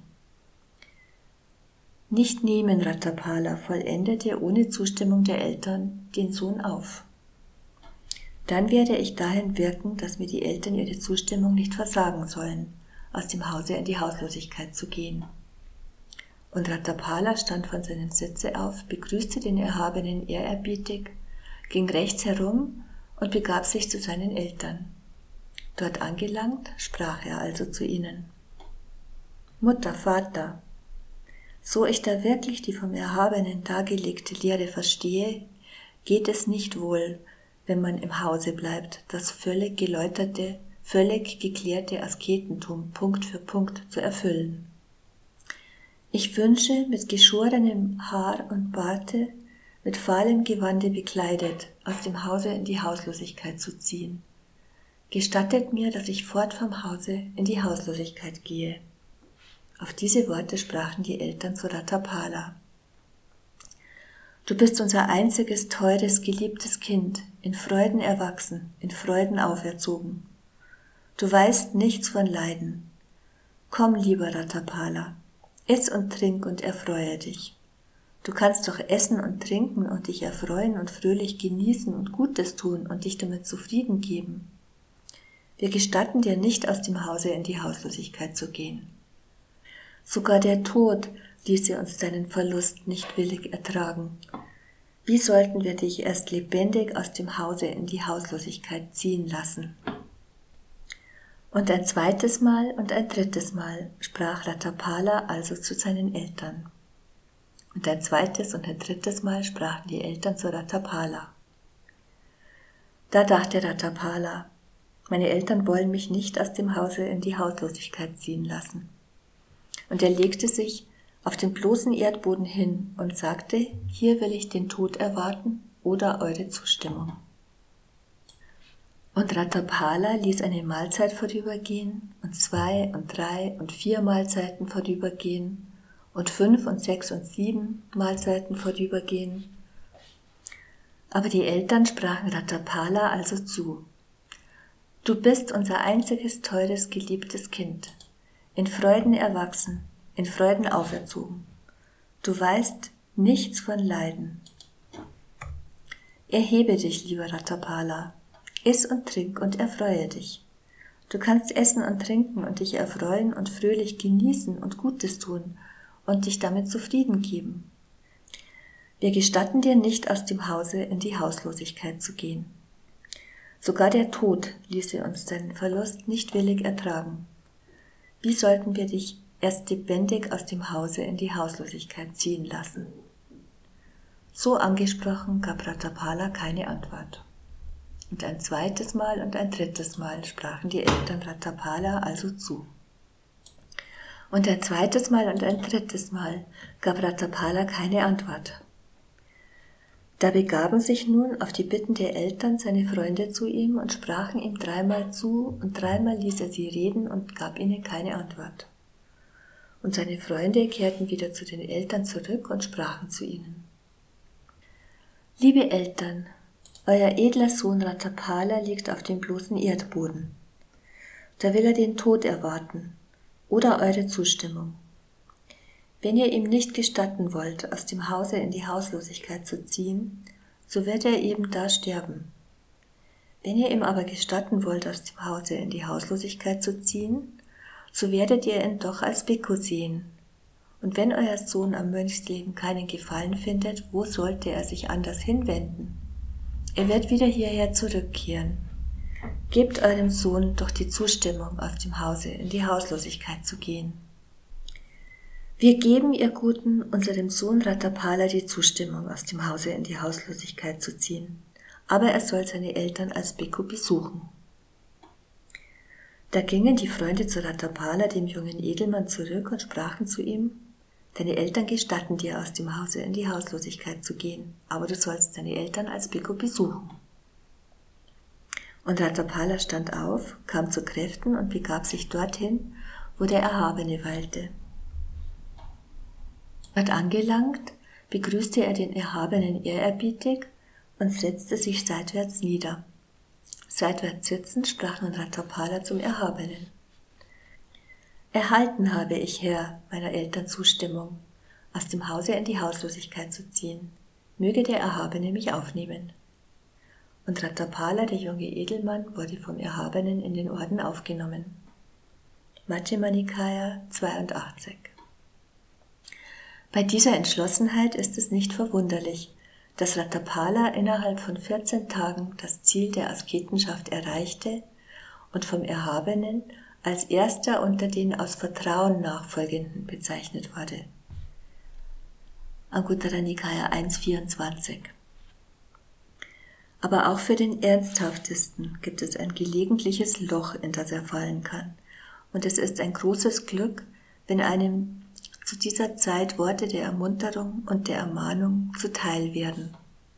Nicht nehmen, Ratapala, vollendete ohne Zustimmung der Eltern den Sohn auf. Dann werde ich dahin wirken, dass mir die Eltern ihre Zustimmung nicht versagen sollen, aus dem Hause in die Hauslosigkeit zu gehen. Und Ratapala stand von seinem Sitze auf, begrüßte den Erhabenen ehrerbietig, ging rechts herum und begab sich zu seinen Eltern. Dort angelangt, sprach er also zu ihnen. Mutter, Vater, so ich da wirklich die vom Erhabenen dargelegte Lehre verstehe, geht es nicht wohl, wenn man im Hause bleibt, das völlig geläuterte, völlig geklärte Asketentum Punkt für Punkt zu erfüllen. Ich wünsche, mit geschorenem Haar und Barte, mit fahlem Gewande bekleidet, aus dem Hause in die Hauslosigkeit zu ziehen. Gestattet mir, dass ich fort vom Hause in die Hauslosigkeit gehe. Auf diese Worte sprachen die Eltern zu Ratapala. Du bist unser einziges, teures, geliebtes Kind, in Freuden erwachsen, in Freuden auferzogen. Du weißt nichts von Leiden. Komm, lieber Ratapala, iss und trink und erfreue dich. Du kannst doch essen und trinken und dich erfreuen und fröhlich genießen und Gutes tun und dich damit zufrieden geben. Wir gestatten dir nicht, aus dem Hause in die Hauslosigkeit zu gehen. Sogar der Tod ließe uns deinen Verlust nicht willig ertragen. Wie sollten wir dich erst lebendig aus dem Hause in die Hauslosigkeit ziehen lassen? Und ein zweites Mal und ein drittes Mal sprach Ratapala also zu seinen Eltern. Und ein zweites und ein drittes Mal sprachen die Eltern zu Ratapala. Da dachte Ratapala, meine Eltern wollen mich nicht aus dem Hause in die Hauslosigkeit ziehen lassen. Und er legte sich auf den bloßen Erdboden hin und sagte, hier will ich den Tod erwarten oder eure Zustimmung. Und Ratapala ließ eine Mahlzeit vorübergehen und 2 und 3 und 4 Mahlzeiten vorübergehen und 5 und 6 und 7 Mahlzeiten vorübergehen. Aber die Eltern sprachen Ratapala also zu. Du bist unser einziges, teures, geliebtes Kind, in Freuden erwachsen, in Freuden auferzogen. Du weißt nichts von Leiden. Erhebe dich, lieber Ratapala, iss und trink und erfreue dich. Du kannst essen und trinken und dich erfreuen und fröhlich genießen und Gutes tun und dich damit zufrieden geben. Wir gestatten dir nicht, aus dem Hause in die Hauslosigkeit zu gehen. Sogar der Tod ließe uns deinen Verlust nicht willig ertragen. Wie sollten wir dich erst lebendig aus dem Hause in die Hauslosigkeit ziehen lassen? So angesprochen gab Ratapala keine Antwort. Und ein zweites Mal und ein drittes Mal sprachen die Eltern Ratapala also zu. Und ein zweites Mal und ein drittes Mal gab Ratapala keine Antwort. Da begaben sich nun auf die Bitten der Eltern seine Freunde zu ihm und sprachen ihm 3-mal zu, und 3-mal ließ er sie reden und gab ihnen keine Antwort. Und seine Freunde kehrten wieder zu den Eltern zurück und sprachen zu ihnen: Liebe Eltern, euer edler Sohn Ratapala liegt auf dem bloßen Erdboden. Da will er den Tod erwarten oder eure Zustimmung. Wenn ihr ihm nicht gestatten wollt, aus dem Hause in die Hauslosigkeit zu ziehen, so wird er eben da sterben. Wenn ihr ihm aber gestatten wollt, aus dem Hause in die Hauslosigkeit zu ziehen, so werdet ihr ihn doch als Bhikkhu sehen. Und wenn euer Sohn am Mönchsleben keinen Gefallen findet, wo sollte er sich anders hinwenden? Er wird wieder hierher zurückkehren. Gebt eurem Sohn doch die Zustimmung, aus dem Hause in die Hauslosigkeit zu gehen. Wir geben, ihr Guten, unserem Sohn Ratapala die Zustimmung, aus dem Hause in die Hauslosigkeit zu ziehen, aber er soll seine Eltern als Bhikkhu besuchen. Da gingen die Freunde zu Ratapala, dem jungen Edelmann, zurück und sprachen zu ihm: Deine Eltern gestatten dir, aus dem Hause in die Hauslosigkeit zu gehen, aber du sollst deine Eltern als Bhikkhu besuchen. Und Ratapala stand auf, kam zu Kräften und begab sich dorthin, wo der Erhabene weilte. Dort angelangt, begrüßte er den Erhabenen ehrerbietig und setzte sich seitwärts nieder. Seitwärts sitzend sprach nun Ratapala zum Erhabenen: Erhalten habe ich, Herr, meiner Eltern Zustimmung, aus dem Hause in die Hauslosigkeit zu ziehen. Möge der Erhabene mich aufnehmen. Und Ratapala, der junge Edelmann, wurde vom Erhabenen in den Orden aufgenommen. Majjhima Nikaya 82. Bei dieser Entschlossenheit ist es nicht verwunderlich, dass Ratapala innerhalb von 14 Tagen das Ziel der Asketenschaft erreichte und vom Erhabenen als erster unter den aus Vertrauen Nachfolgenden bezeichnet wurde. Anguttara Nikaya 1,24. Aber auch für den Ernsthaftesten gibt es ein gelegentliches Loch, in das er fallen kann, und es ist ein großes Glück, wenn einem zu dieser Zeit Worte der Ermunterung und der Ermahnung zuteil werden.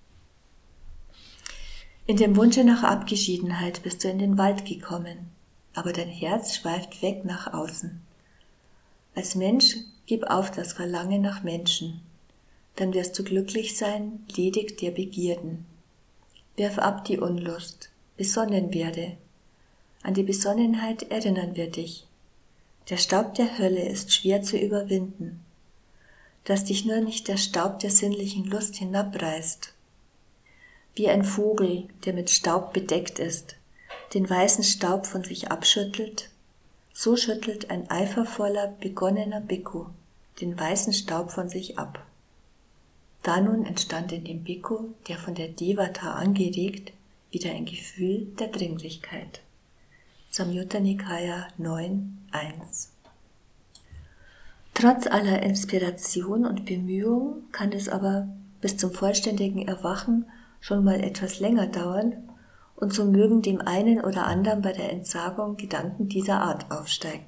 In dem Wunsche nach Abgeschiedenheit bist du in den Wald gekommen, aber dein Herz schweift weg nach außen. Als Mensch gib auf das Verlangen nach Menschen, dann wirst du glücklich sein, ledig der Begierden. Wirf ab die Unlust, besonnen werde. An die Besonnenheit erinnern wir dich. Der Staub der Hölle ist schwer zu überwinden, dass dich nur nicht der Staub der sinnlichen Lust hinabreißt. Wie ein Vogel, der mit Staub bedeckt ist, den weißen Staub von sich abschüttelt, so schüttelt ein eifervoller, begonnener Bhikkhu den weißen Staub von sich ab. Da nun entstand in dem Bhikkhu, der von der Devata angeregt, wieder ein Gefühl der Dringlichkeit. Samyutta Nikaya 9,1. Trotz aller Inspiration und Bemühung kann es aber bis zum vollständigen Erwachen schon mal etwas länger dauern, und so mögen dem einen oder anderen bei der Entsagung Gedanken dieser Art aufsteigen.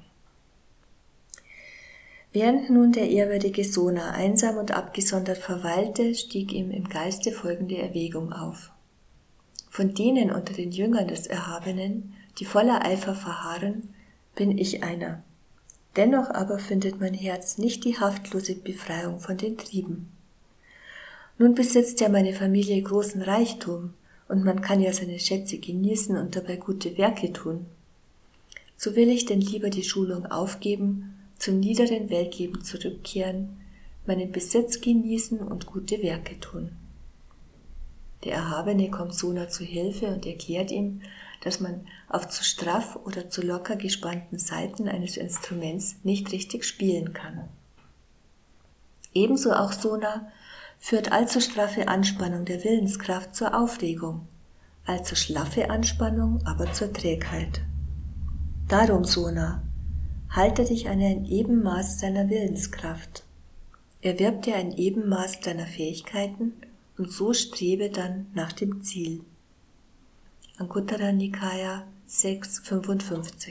Während nun der ehrwürdige Sona einsam und abgesondert verweilte, stieg ihm im Geiste folgende Erwägung auf. Von denen unter den Jüngern des Erhabenen, die voller Eifer verharren, bin ich einer. Dennoch aber findet mein Herz nicht die haftlose Befreiung von den Trieben. Nun besitzt ja meine Familie großen Reichtum, und man kann ja seine Schätze genießen und dabei gute Werke tun. So will ich denn lieber die Schulung aufgeben, zum niederen Weltleben zurückkehren, meinen Besitz genießen und gute Werke tun. Der Erhabene kommt Sona zu Hilfe und erklärt ihm, dass man auf zu straff oder zu locker gespannten Saiten eines Instruments nicht richtig spielen kann. Ebenso auch Sona führt allzu straffe Anspannung der Willenskraft zur Aufregung, allzu schlaffe Anspannung aber zur Trägheit. Darum, Sona, halte dich an ein Ebenmaß deiner Willenskraft. Erwirb dir ein Ebenmaß deiner Fähigkeiten und so strebe dann nach dem Ziel. Anguttara Nikaya 6,55.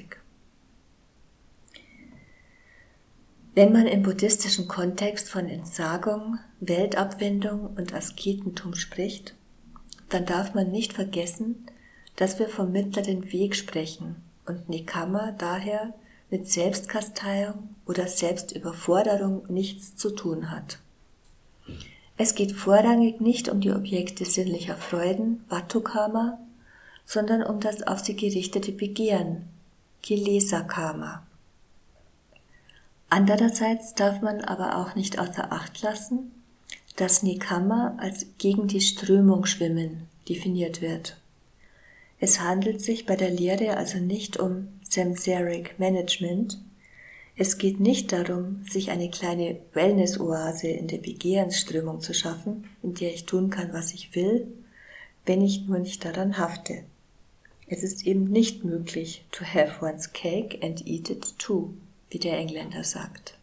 Wenn man im buddhistischen Kontext von Entsagung, Weltabwendung und Asketentum spricht, dann darf man nicht vergessen, dass wir vom mittleren Weg sprechen und Nekamma daher mit Selbstkasteiung oder Selbstüberforderung nichts zu tun hat. Es geht vorrangig nicht um die Objekte sinnlicher Freuden, Vattukama, sondern um das auf sie gerichtete Begehren, Kilesa-Kama. Andererseits darf man aber auch nicht außer Acht lassen, dass Nekamma als gegen die Strömung schwimmen definiert wird. Es handelt sich bei der Lehre also nicht um Samsaric Management. Es geht nicht darum, sich eine kleine Wellness-Oase in der Begehrensströmung zu schaffen, in der ich tun kann, was ich will, wenn ich nur nicht daran hafte. Es ist eben nicht möglich, to have one's cake and eat it too, wie der Engländer sagt.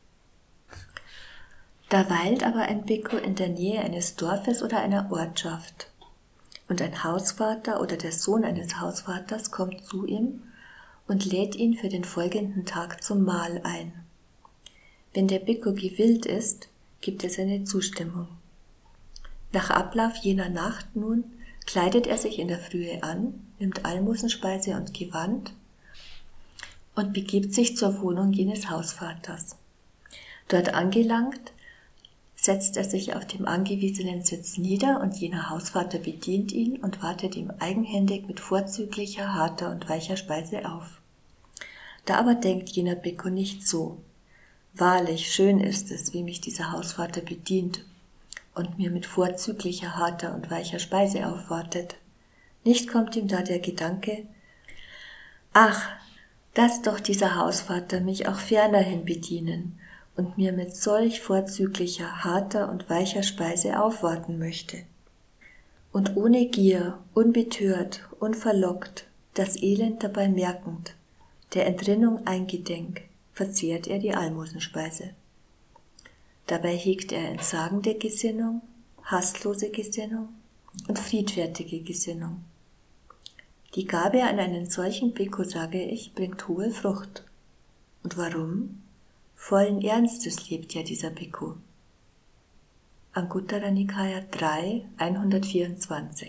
Da weilt aber ein Bhikkhu in der Nähe eines Dorfes oder einer Ortschaft, und ein Hausvater oder der Sohn eines Hausvaters kommt zu ihm und lädt ihn für den folgenden Tag zum Mahl ein. Wenn der Bhikkhu gewillt ist, gibt er seine Zustimmung. Nach Ablauf jener Nacht nun kleidet er sich in der Frühe an, nimmt Almosenspeise und Gewand und begibt sich zur Wohnung jenes Hausvaters. Dort angelangt, setzt er sich auf dem angewiesenen Sitz nieder und jener Hausvater bedient ihn und wartet ihm eigenhändig mit vorzüglicher, harter und weicher Speise auf. Da aber denkt jener Bhikkhu nicht so: Wahrlich, schön ist es, wie mich dieser Hausvater bedient und mir mit vorzüglicher, harter und weicher Speise aufwartet. Nicht kommt ihm da der Gedanke: Ach, dass doch dieser Hausvater mich auch fernerhin bedienen und mir mit solch vorzüglicher, harter und weicher Speise aufwarten möchte. Und ohne Gier, unbetört, unverlockt, das Elend dabei merkend, der Entrinnung eingedenk, verzehrt er die Almosenspeise. Dabei hegt er entsagende Gesinnung, hasslose Gesinnung und friedfertige Gesinnung. Die Gabe an einen solchen Bhikkhu, sage ich, bringt hohe Frucht. Und warum? Vollen Ernstes lebt ja dieser Bhikkhu. Anguttara Nikaya 3, 124.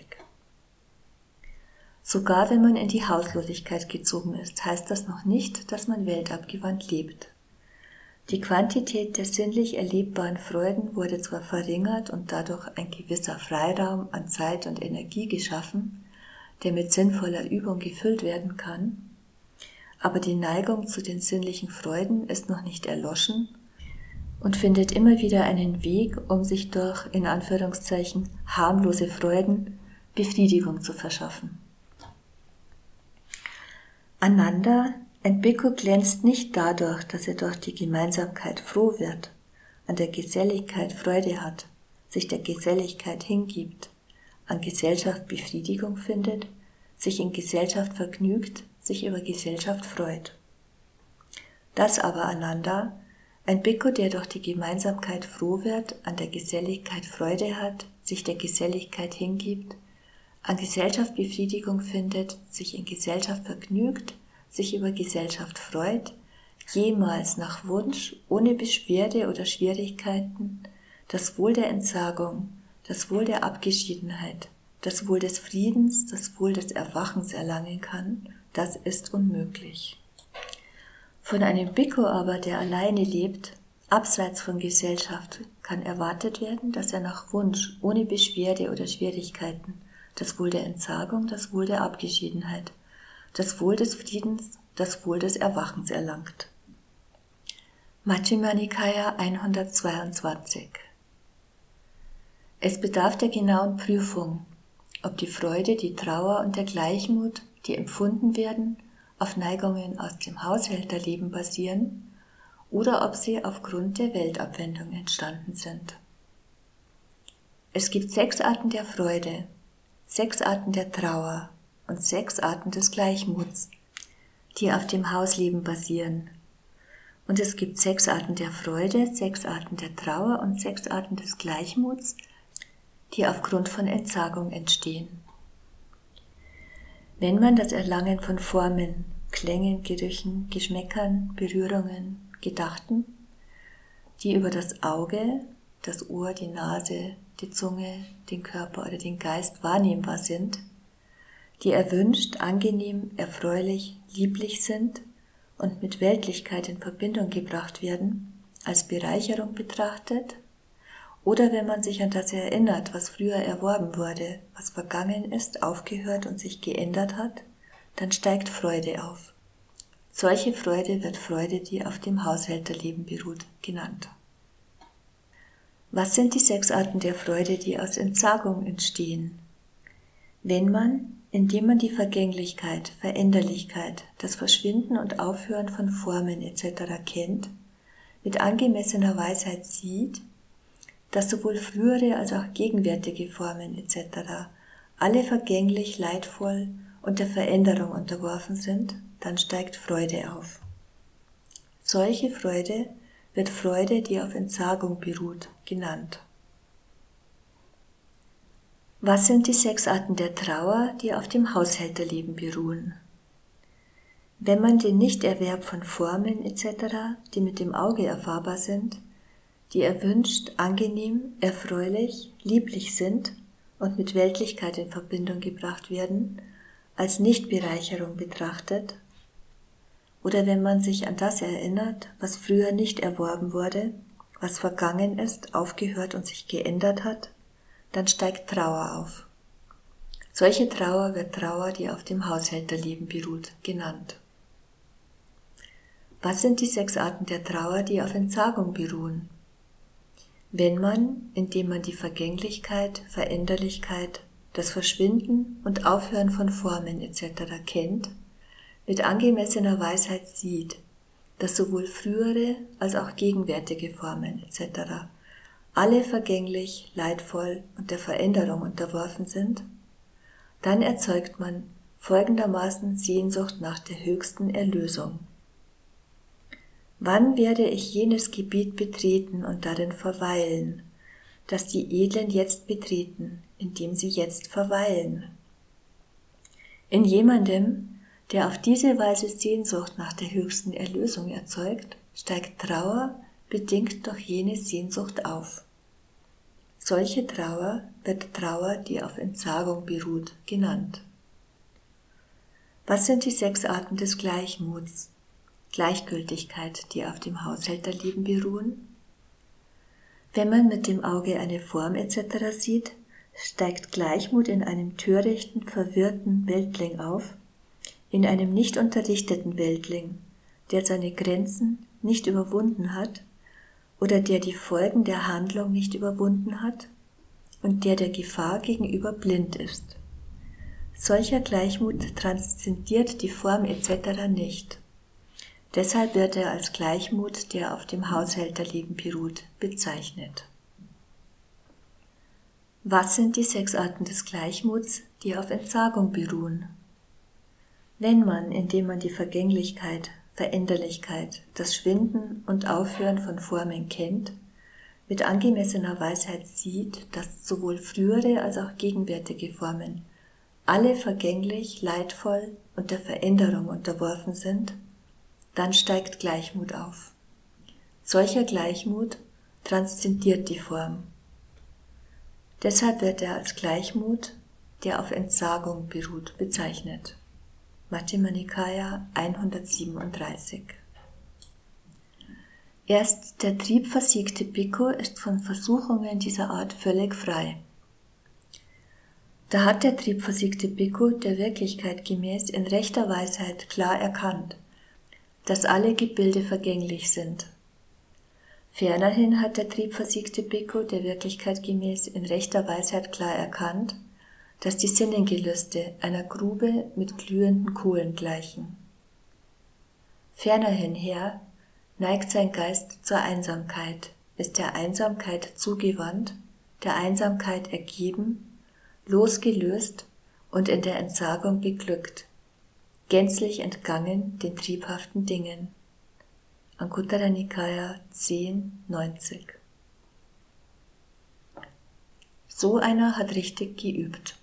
Sogar wenn man in die Hauslosigkeit gezogen ist, heißt das noch nicht, dass man weltabgewandt lebt. Die Quantität der sinnlich erlebbaren Freuden wurde zwar verringert und dadurch ein gewisser Freiraum an Zeit und Energie geschaffen, der mit sinnvoller Übung gefüllt werden kann, aber die Neigung zu den sinnlichen Freuden ist noch nicht erloschen und findet immer wieder einen Weg, um sich durch, in Anführungszeichen, harmlose Freuden Befriedigung zu verschaffen. Ananda, ein Bhikkhu, glänzt nicht dadurch, dass er durch die Gemeinsamkeit froh wird, an der Geselligkeit Freude hat, sich der Geselligkeit hingibt, an Gesellschaft Befriedigung findet, sich in Gesellschaft vergnügt, sich über Gesellschaft freut. Das aber, Ananda, ein Bhikkhu, der durch die Gemeinsamkeit froh wird, an der Geselligkeit Freude hat, sich der Geselligkeit hingibt, an Gesellschaft Befriedigung findet, sich in Gesellschaft vergnügt, sich über Gesellschaft freut, jemals nach Wunsch, ohne Beschwerde oder Schwierigkeiten, das Wohl der Entsagung, das Wohl der Abgeschiedenheit, das Wohl des Friedens, das Wohl des Erwachens erlangen kann, das ist unmöglich. Von einem Bhikkhu aber, der alleine lebt, abseits von Gesellschaft, kann erwartet werden, dass er nach Wunsch, ohne Beschwerde oder Schwierigkeiten, das Wohl der Entsagung, das Wohl der Abgeschiedenheit, das Wohl des Friedens, das Wohl des Erwachens erlangt. Majjhima Nikaya 122. Es bedarf der genauen Prüfung, ob die Freude, die Trauer und der Gleichmut, die empfunden werden, auf Neigungen aus dem Haushälterleben basieren oder ob sie aufgrund der Weltabwendung entstanden sind. Es gibt 6 Arten der Freude, 6 Arten der Trauer und 6 Arten des Gleichmuts, die auf dem Hausleben basieren. Und es gibt 6 Arten der Freude, 6 Arten der Trauer und 6 Arten des Gleichmuts, die aufgrund von Entsagung entstehen. Wenn man das Erlangen von Formen, Klängen, Gerüchen, Geschmäckern, Berührungen, Gedachten, die über das Auge, das Ohr, die Nase, die Zunge, den Körper oder den Geist wahrnehmbar sind, die erwünscht, angenehm, erfreulich, lieblich sind und mit Weltlichkeit in Verbindung gebracht werden, als Bereicherung betrachtet, oder wenn man sich an das erinnert, was früher erworben wurde, was vergangen ist, aufgehört und sich geändert hat, dann steigt Freude auf. Solche Freude wird Freude, die auf dem Haushälterleben beruht, genannt. Was sind die 6 Arten der Freude, die aus Entsagung entstehen? Wenn man, indem man die Vergänglichkeit, Veränderlichkeit, das Verschwinden und Aufhören von Formen etc. kennt, mit angemessener Weisheit sieht, dass sowohl frühere als auch gegenwärtige Formen etc. alle vergänglich, leidvoll und der Veränderung unterworfen sind, dann steigt Freude auf. Solche Freude wird Freude, die auf Entsagung beruht, genannt. Was sind die 6 Arten der Trauer, die auf dem Haushälterleben beruhen? Wenn man den Nichterwerb von Formen etc., die mit dem Auge erfahrbar sind, die erwünscht, angenehm, erfreulich, lieblich sind und mit Weltlichkeit in Verbindung gebracht werden, als Nichtbereicherung betrachtet, oder wenn man sich an das erinnert, was früher nicht erworben wurde, was vergangen ist, aufgehört und sich geändert hat, dann steigt Trauer auf. Solche Trauer wird Trauer, die auf dem Haushälterleben beruht, genannt. Was sind die 6 Arten der Trauer, die auf Entsagung beruhen? Wenn man, indem man die Vergänglichkeit, Veränderlichkeit, das Verschwinden und Aufhören von Formen etc. kennt, mit angemessener Weisheit sieht, dass sowohl frühere als auch gegenwärtige Formen etc. alle vergänglich, leidvoll und der Veränderung unterworfen sind, dann erzeugt man folgendermaßen Sehnsucht nach der höchsten Erlösung. Wann werde ich jenes Gebiet betreten und darin verweilen, das die Edlen jetzt betreten, indem sie jetzt verweilen? In jemandem, der auf diese Weise Sehnsucht nach der höchsten Erlösung erzeugt, steigt Trauer bedingt durch jene Sehnsucht auf. Solche Trauer wird Trauer, die auf Entsagung beruht, genannt. Was sind die 6 Arten des Gleichmuts? Gleichgültigkeit, die auf dem Haushälterleben beruhen? Wenn man mit dem Auge eine Form etc. sieht, steigt Gleichmut in einem törichten, verwirrten Weltling auf, in einem nicht unterrichteten Weltling, der seine Grenzen nicht überwunden hat oder der die Folgen der Handlung nicht überwunden hat und der Gefahr gegenüber blind ist. Solcher Gleichmut transzendiert die Form etc. nicht. Deshalb wird er als Gleichmut, der auf dem Haushälterleben beruht, bezeichnet. Was sind die 6 Arten des Gleichmuts, die auf Entsagung beruhen? Wenn man, indem man die Vergänglichkeit, Veränderlichkeit, das Schwinden und Aufhören von Formen kennt, mit angemessener Weisheit sieht, dass sowohl frühere als auch gegenwärtige Formen alle vergänglich, leidvoll und der Veränderung unterworfen sind, dann steigt Gleichmut auf. Solcher Gleichmut transzendiert die Form. Deshalb wird er als Gleichmut, der auf Entsagung beruht, bezeichnet. Majjhima Nikaya 137. Erst der triebversiegte Bhikkhu ist von Versuchungen dieser Art völlig frei. Da hat der triebversiegte Bhikkhu der Wirklichkeit gemäß in rechter Weisheit klar erkannt, dass alle Gebilde vergänglich sind. Fernerhin hat der triebversiegte Bhikkhu der Wirklichkeit gemäß in rechter Weisheit klar erkannt, dass die Sinnengelüste einer Grube mit glühenden Kohlen gleichen. Fernerhin her neigt sein Geist zur Einsamkeit, ist der Einsamkeit zugewandt, der Einsamkeit ergeben, losgelöst und in der Entsagung beglückt, gänzlich entgangen den triebhaften Dingen. Anguttara Nikaya 10,90. So einer hat richtig geübt.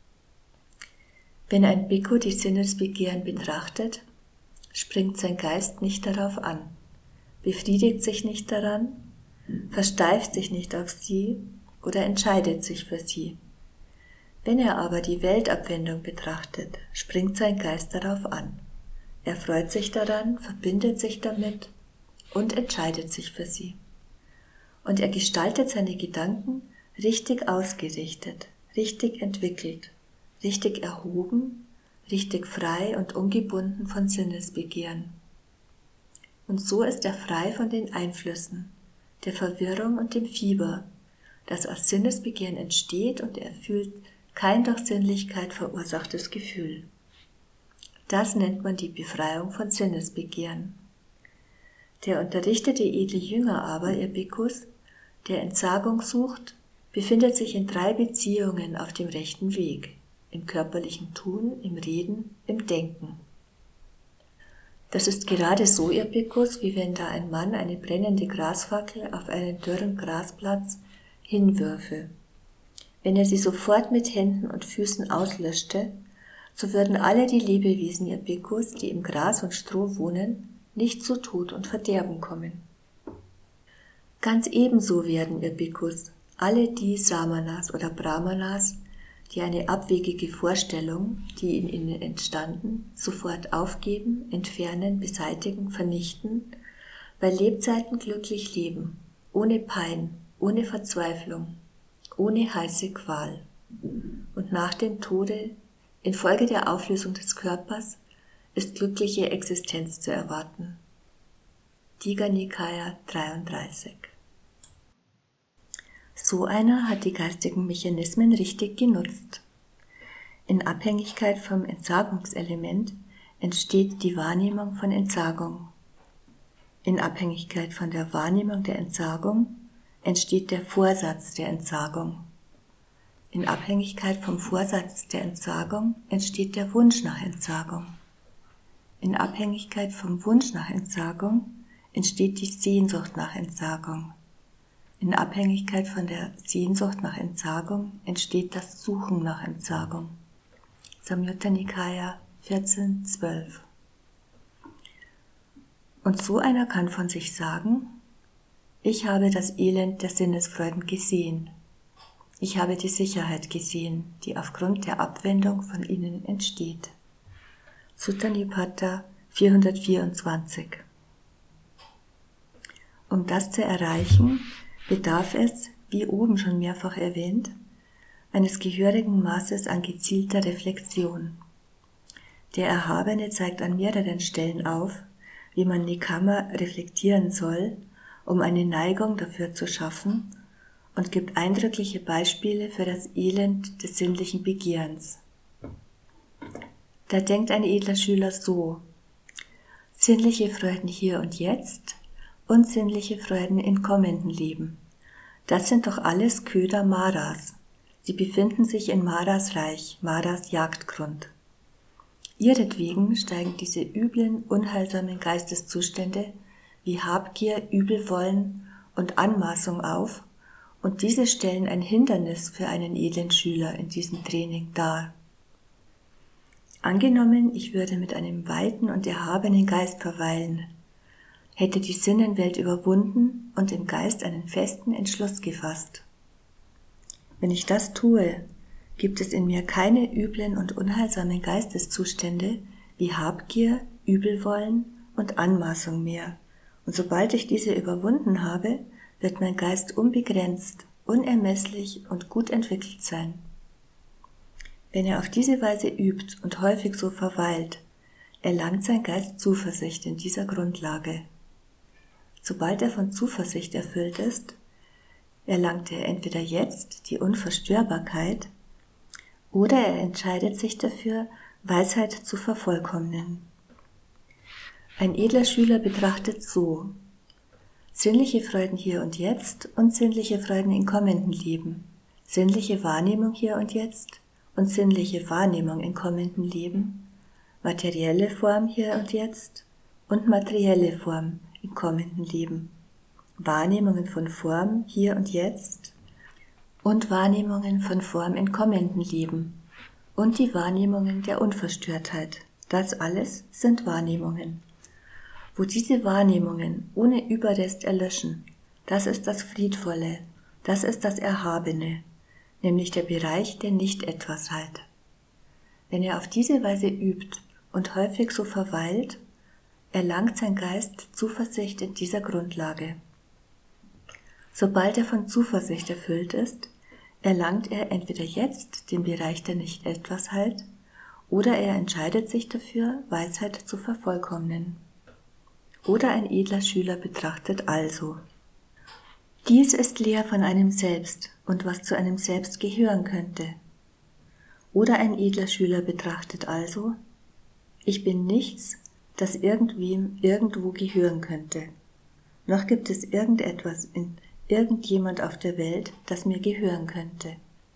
Wenn ein Bhikkhu die Sinnesbegehren betrachtet, springt sein Geist nicht darauf an, befriedigt sich nicht daran, versteift sich nicht auf sie oder entscheidet sich für sie. Wenn er aber die Weltabwendung betrachtet, springt sein Geist darauf an. Er freut sich daran, verbindet sich damit und entscheidet sich für sie. Und er gestaltet seine Gedanken richtig ausgerichtet, richtig entwickelt, richtig erhoben, richtig frei und ungebunden von Sinnesbegehren. Und so ist er frei von den Einflüssen, der Verwirrung und dem Fieber, das aus Sinnesbegehren entsteht, und er fühlt kein durch Sinnlichkeit verursachtes Gefühl. Das nennt man die Befreiung von Sinnesbegehren. Der unterrichtete edle Jünger aber, ihr Bhikkhus, der Entsagung sucht, befindet sich in 3 Beziehungen auf dem rechten Weg: im körperlichen Tun, im Reden, im Denken. Das ist gerade so, ihr Bhikkhus, wie wenn da ein Mann eine brennende Grasfackel auf einen dürren Grasplatz hinwürfe. Wenn er sie sofort mit Händen und Füßen auslöschte, so würden alle die Lebewesen, ihr Bhikkhus, die im Gras und Stroh wohnen, nicht zu Tod und Verderben kommen. Ganz ebenso werden, ihr Bhikkhus, alle die Samanas oder Brahmanas, die eine abwegige Vorstellung, die in ihnen entstanden, sofort aufgeben, entfernen, beseitigen, vernichten, bei Lebzeiten glücklich leben, ohne Pein, ohne Verzweiflung, ohne heiße Qual. Und nach dem Tode, infolge der Auflösung des Körpers, ist glückliche Existenz zu erwarten. Digha Nikaya 33. So einer hat die geistigen Mechanismen richtig genutzt. In Abhängigkeit vom Entsagungselement entsteht die Wahrnehmung von Entsagung. In Abhängigkeit von der Wahrnehmung der Entsagung entsteht der Vorsatz der Entsagung. In Abhängigkeit vom Vorsatz der Entsagung entsteht der Wunsch nach Entsagung. In Abhängigkeit vom Wunsch nach Entsagung entsteht die Sehnsucht nach Entsagung. In Abhängigkeit von der Sehnsucht nach Entsagung entsteht das Suchen nach Entsagung. Samyutta Nikaya 14,12. Und so einer kann von sich sagen: Ich habe das Elend der Sinnesfreuden gesehen. Ich habe die Sicherheit gesehen, die aufgrund der Abwendung von ihnen entsteht. Sutta Nipata 424. Um das zu erreichen, bedarf es, wie oben schon mehrfach erwähnt, eines gehörigen Maßes an gezielter Reflexion. Der Erhabene zeigt an mehreren Stellen auf, wie man Nekama reflektieren soll, um eine Neigung dafür zu schaffen, und gibt eindrückliche Beispiele für das Elend des sinnlichen Begehrens. Da denkt ein edler Schüler so: Sinnliche Freuden hier und jetzt und sinnliche Freuden in kommenden Leben. Das sind doch alles Köder Maras. Sie befinden sich in Maras Reich, Maras Jagdgrund. Ihretwegen steigen diese üblen, unheilsamen Geisteszustände wie Habgier, Übelwollen und Anmaßung auf, und diese stellen ein Hindernis für einen edlen Schüler in diesem Training dar. Angenommen, ich würde mit einem weiten und erhabenen Geist verweilen, hätte die Sinnenwelt überwunden und im Geist einen festen Entschluss gefasst. Wenn ich das tue, gibt es in mir keine üblen und unheilsamen Geisteszustände wie Habgier, Übelwollen und Anmaßung mehr, und sobald ich diese überwunden habe, wird mein Geist unbegrenzt, unermesslich und gut entwickelt sein. Wenn er auf diese Weise übt und häufig so verweilt, erlangt sein Geist Zuversicht in dieser Grundlage. Sobald er von Zuversicht erfüllt ist, erlangt er entweder jetzt die Unverstörbarkeit oder er entscheidet sich dafür, Weisheit zu vervollkommnen. Ein edler Schüler betrachtet so: sinnliche Freuden hier und jetzt und sinnliche Freuden in kommenden Leben, sinnliche Wahrnehmung hier und jetzt und sinnliche Wahrnehmung in kommenden Leben, materielle Form hier und jetzt und materielle Form in kommenden Leben, Wahrnehmungen von Form hier und jetzt und Wahrnehmungen von Form in kommenden Leben und die Wahrnehmungen der Unverstörtheit. Das alles sind Wahrnehmungen. Wo diese Wahrnehmungen ohne Überrest erlöschen, das ist das Friedvolle, das ist das Erhabene, nämlich der Bereich der Nicht-Etwasheit. Wenn er auf diese Weise übt und häufig so verweilt, erlangt sein Geist Zuversicht in dieser Grundlage. Sobald er von Zuversicht erfüllt ist, erlangt er entweder jetzt den Bereich der Nicht-Etwasheit oder er entscheidet sich dafür, Weisheit zu vervollkommnen. Oder ein edler Schüler betrachtet also: dies ist leer von einem Selbst und was zu einem Selbst gehören könnte. Oder ein edler Schüler betrachtet also: ich bin nichts, das irgendwem irgendwo gehören könnte. Noch gibt es irgendetwas in irgendjemand auf der Welt, das mir gehören könnte.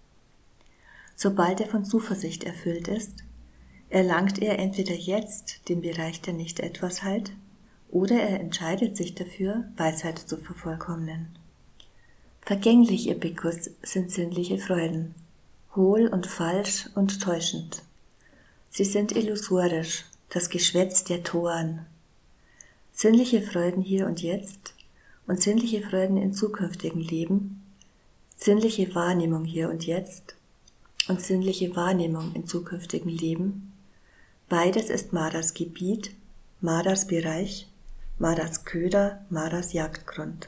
Sobald er von Zuversicht erfüllt ist, erlangt er entweder jetzt den Bereich der Nicht-Etwasheit oder er entscheidet sich dafür, Weisheit zu vervollkommnen. Vergänglich, ihr Bhikkhus, sind sinnliche Freuden, hohl und falsch und täuschend. Sie sind illusorisch, das Geschwätz der Toren. Sinnliche Freuden hier und jetzt und sinnliche Freuden in zukünftigen Leben, sinnliche Wahrnehmung hier und jetzt und sinnliche Wahrnehmung in zukünftigen Leben, beides ist Maras Gebiet, Maras Bereich, Maras Köder, Maras Jagdgrund.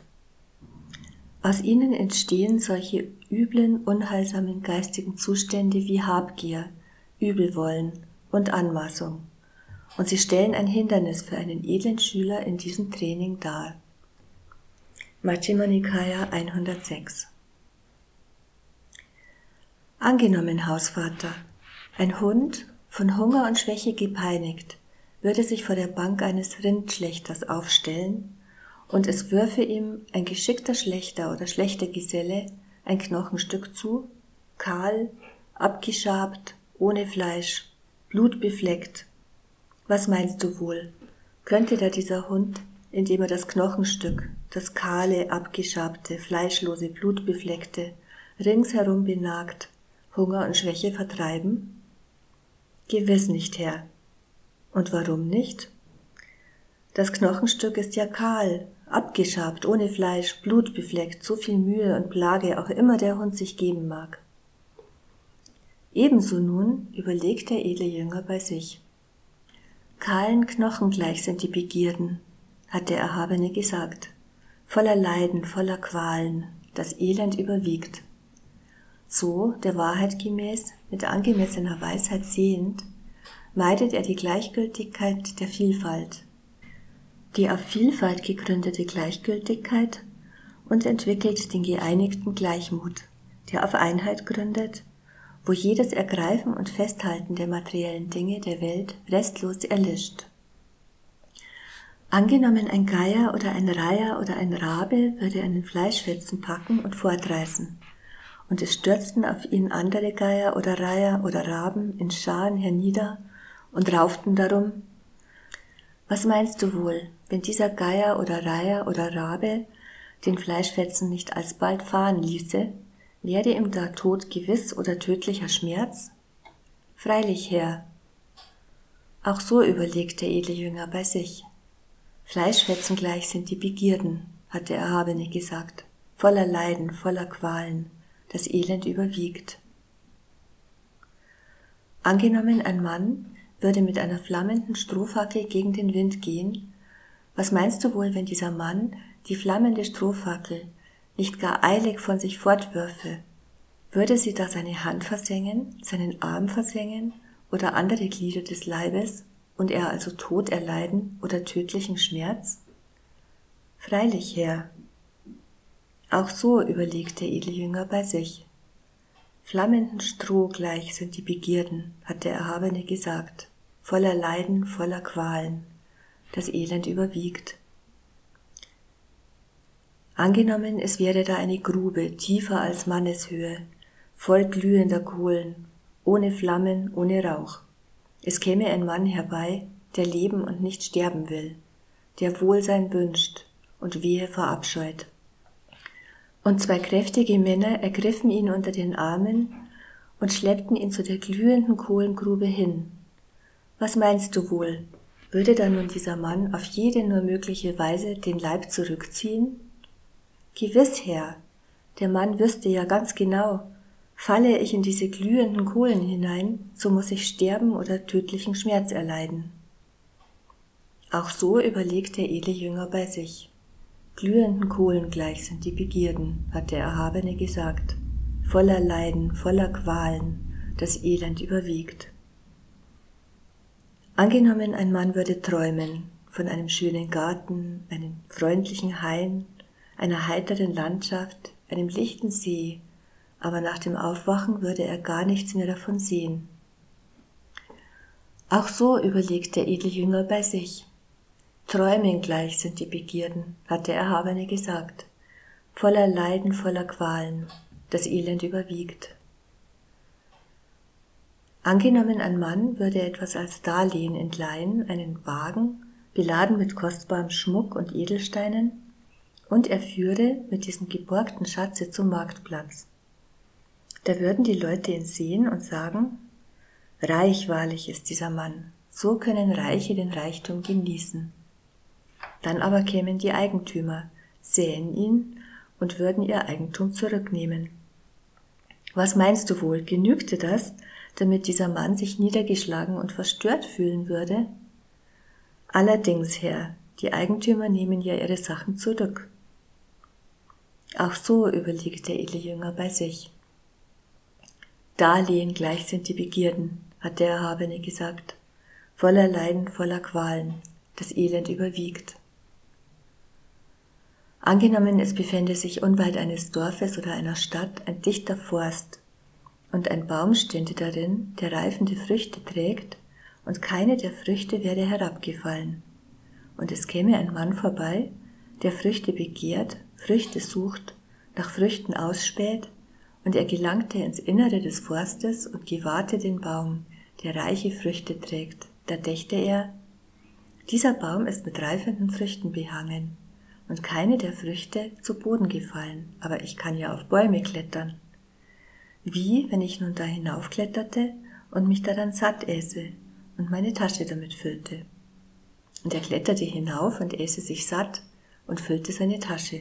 Aus ihnen entstehen solche üblen, unheilsamen geistigen Zustände wie Habgier, Übelwollen und Anmaßung, und sie stellen ein Hindernis für einen edlen Schüler in diesem Training dar. Majjhima Nikaya 106. Angenommen, Hausvater, ein Hund, von Hunger und Schwäche gepeinigt, würde sich vor der Bank eines Rindschlechters aufstellen und es würfe ihm ein geschickter Schlächter oder Schlächtergeselle ein Knochenstück zu, kahl, abgeschabt, ohne Fleisch, blutbefleckt. Was meinst du wohl? Könnte da dieser Hund, indem er das Knochenstück, das kahle, abgeschabte, fleischlose, blutbefleckte, ringsherum benagt, Hunger und Schwäche vertreiben? Gewiss nicht, Herr. Und warum nicht? Das Knochenstück ist ja kahl, abgeschabt, ohne Fleisch, blutbefleckt, so viel Mühe und Plage auch immer der Hund sich geben mag. Ebenso nun überlegt der edle Jünger bei sich. Kahlen Knochen gleich sind die Begierden, hat der Erhabene gesagt, voller Leiden, voller Qualen, das Elend überwiegt. So, der Wahrheit gemäß, mit angemessener Weisheit sehend, meidet er die Gleichgültigkeit der Vielfalt, die auf Vielfalt gegründete Gleichgültigkeit und entwickelt den geeinigten Gleichmut, der auf Einheit gründet, wo jedes Ergreifen und Festhalten der materiellen Dinge der Welt restlos erlischt. Angenommen, ein Geier oder ein Reiher oder ein Rabe würde einen Fleischfetzen packen und fortreißen, und es stürzten auf ihn andere Geier oder Reiher oder Raben in Scharen hernieder und rauften darum. Was meinst du wohl, wenn dieser Geier oder Reiher oder Rabe den Fleischfetzen nicht alsbald fahren ließe, wäre ihm da Tod gewiss oder tödlicher Schmerz? Freilich, Herr. Auch so überlegt der edle Jünger bei sich. Fleischfetzen gleich sind die Begierden, hat der Erhabene gesagt, voller Leiden, voller Qualen, das Elend überwiegt. Angenommen, ein Mann würde mit einer flammenden Strohfackel gegen den Wind gehen, was meinst du wohl, wenn dieser Mann die flammende Strohfackel nicht gar eilig von sich fortwürfe? Würde sie da seine Hand versengen, seinen Arm versengen oder andere Glieder des Leibes und er also Tod erleiden oder tödlichen Schmerz? Freilich, Herr. Auch so überlegt der edle Jünger bei sich. Flammenden Stroh gleich sind die Begierden, hat der Erhabene gesagt, voller Leiden, voller Qualen, das Elend überwiegt. Angenommen, es wäre da eine Grube, tiefer als Manneshöhe, voll glühender Kohlen, ohne Flammen, ohne Rauch. Es käme ein Mann herbei, der leben und nicht sterben will, der Wohlsein wünscht und Wehe verabscheut. Und zwei kräftige Männer ergriffen ihn unter den Armen und schleppten ihn zu der glühenden Kohlengrube hin. Was meinst du wohl, würde dann nun dieser Mann auf jede nur mögliche Weise den Leib zurückziehen? Gewiss, Herr, der Mann wüsste ja ganz genau, falle ich in diese glühenden Kohlen hinein, so muss ich sterben oder tödlichen Schmerz erleiden. Auch so überlegt der edle Jünger bei sich. Glühenden Kohlen gleich sind die Begierden, hat der Erhabene gesagt, voller Leiden, voller Qualen, das Elend überwiegt. Angenommen, ein Mann würde träumen von einem schönen Garten, einem freundlichen Hain, einer heiteren Landschaft, einem lichten See, aber nach dem Aufwachen würde er gar nichts mehr davon sehen. Auch so überlegt der edle Jünger bei sich. Träumen gleich sind die Begierden, hat der Erhabene gesagt, voller Leiden, voller Qualen, das Elend überwiegt. Angenommen, ein Mann würde etwas als Darlehen entleihen, einen Wagen, beladen mit kostbarem Schmuck und Edelsteinen, und er führe mit diesem geborgten Schatze zum Marktplatz. Da würden die Leute ihn sehen und sagen, reich wahrlich ist dieser Mann, so können Reiche den Reichtum genießen. Dann aber kämen die Eigentümer, sähen ihn und würden ihr Eigentum zurücknehmen. Was meinst du wohl, genügte das, damit dieser Mann sich niedergeschlagen und verstört fühlen würde? Allerdings, Herr, die Eigentümer nehmen ja ihre Sachen zurück. Auch so überlegt der edle Jünger bei sich. Darlehen gleich sind die Begierden, hat der Erhabene gesagt, voller Leiden, voller Qualen, das Elend überwiegt. Angenommen, es befände sich unweit eines Dorfes oder einer Stadt ein dichter Forst, und ein Baum stände darin, der reifende Früchte trägt, und keine der Früchte wäre herabgefallen. Und es käme ein Mann vorbei, der Früchte begehrt, Früchte sucht, nach Früchten ausspäht, und er gelangte ins Innere des Forstes und gewahrte den Baum, der reiche Früchte trägt. Da dächte er, dieser Baum ist mit reifenden Früchten behangen, und keine der Früchte zu Boden gefallen, aber ich kann ja auf Bäume klettern. Wie, wenn ich nun da hinaufkletterte und mich daran satt äße und meine Tasche damit füllte? Und er kletterte hinauf und äße sich satt und füllte seine Tasche.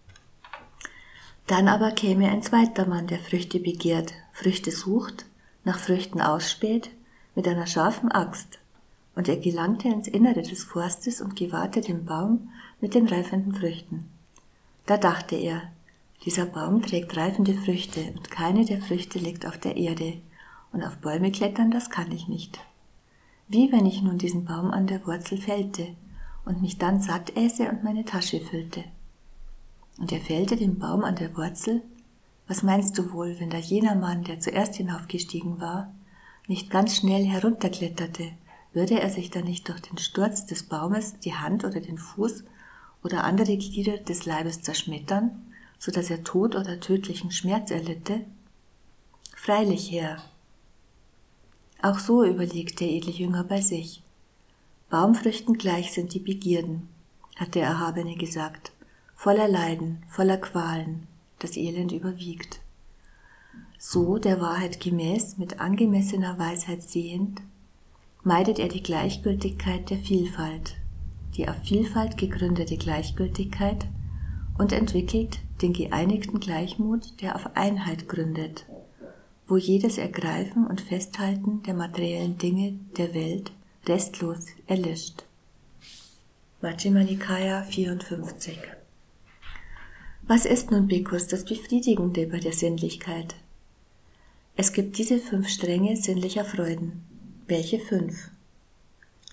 Dann aber käme ein zweiter Mann, der Früchte begehrt, Früchte sucht, nach Früchten ausspäht, mit einer scharfen Axt, und er gelangte ins Innere des Forstes und gewahrte den Baum mit den reifenden Früchten. Da dachte er, dieser Baum trägt reifende Früchte, und keine der Früchte liegt auf der Erde, und auf Bäume klettern, das kann ich nicht. Wie wenn ich nun diesen Baum an der Wurzel fällte und mich dann satt äße und meine Tasche füllte. Und er fällte den Baum an der Wurzel. Was meinst du wohl, wenn da jener Mann, der zuerst hinaufgestiegen war, nicht ganz schnell herunterkletterte, würde er sich dann nicht durch den Sturz des Baumes die Hand oder den Fuß oder andere Glieder des Leibes zerschmettern, so dass er Tod oder tödlichen Schmerz erlitte? Freilich, Herr. Auch so überlegt der edle Jünger bei sich. Baumfrüchten gleich sind die Begierden, hat der Erhabene gesagt, voller Leiden, voller Qualen, das Elend überwiegt. So, der Wahrheit gemäß, mit angemessener Weisheit sehend, meidet er die Gleichgültigkeit der Vielfalt, die auf Vielfalt gegründete Gleichgültigkeit, und entwickelt den geeinigten Gleichmut, der auf Einheit gründet, wo jedes Ergreifen und Festhalten der materiellen Dinge der Welt restlos erlischt. Majjhima Nikaya 54. Was ist nun, Bhikkhus, das Befriedigende bei der Sinnlichkeit? Es gibt diese 5 Stränge sinnlicher Freuden. Welche 5?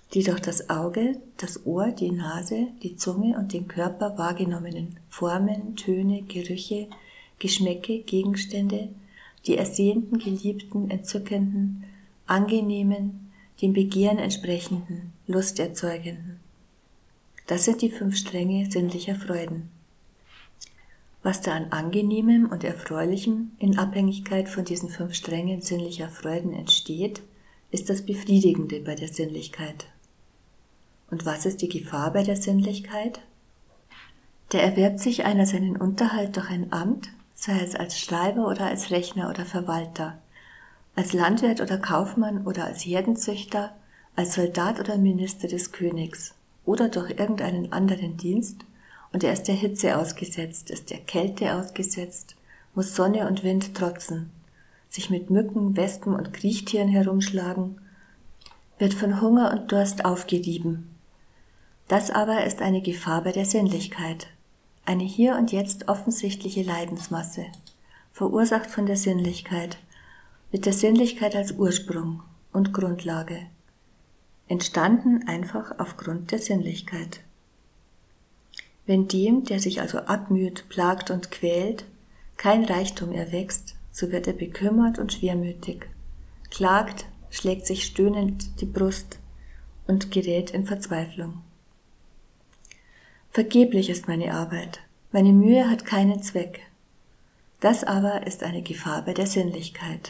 die durch das Auge, das Ohr, die Nase, die Zunge und den Körper wahrgenommenen Formen, Töne, Gerüche, Geschmäcke, Gegenstände, die ersehenden, geliebten, entzückenden, angenehmen, dem Begehren entsprechenden, lusterzeugenden. Das sind die 5 Stränge sinnlicher Freuden. Was da an Angenehmem und Erfreulichem in Abhängigkeit von diesen 5 Strängen sinnlicher Freuden entsteht, ist das Befriedigende bei der Sinnlichkeit. Und was ist die Gefahr bei der Sinnlichkeit? Da erwerbt sich einer seinen Unterhalt durch ein Amt, sei es als Schreiber oder als Rechner oder Verwalter, als Landwirt oder Kaufmann oder als Herdenzüchter, als Soldat oder Minister des Königs oder durch irgendeinen anderen Dienst, und er ist der Hitze ausgesetzt, ist der Kälte ausgesetzt, muss Sonne und Wind trotzen, sich mit Mücken, Wespen und Kriechtieren herumschlagen, wird von Hunger und Durst aufgerieben. Das aber ist eine Gefahr bei der Sinnlichkeit, eine hier und jetzt offensichtliche Leidensmasse, verursacht von der Sinnlichkeit, mit der Sinnlichkeit als Ursprung und Grundlage, entstanden einfach aufgrund der Sinnlichkeit. Wenn dem, der sich also abmüht, plagt und quält, kein Reichtum erwächst, so wird er bekümmert und schwermütig, klagt, schlägt sich stöhnend die Brust und gerät in Verzweiflung. Vergeblich ist meine Arbeit, meine Mühe hat keinen Zweck. Das aber ist eine Gefahr bei der Sinnlichkeit.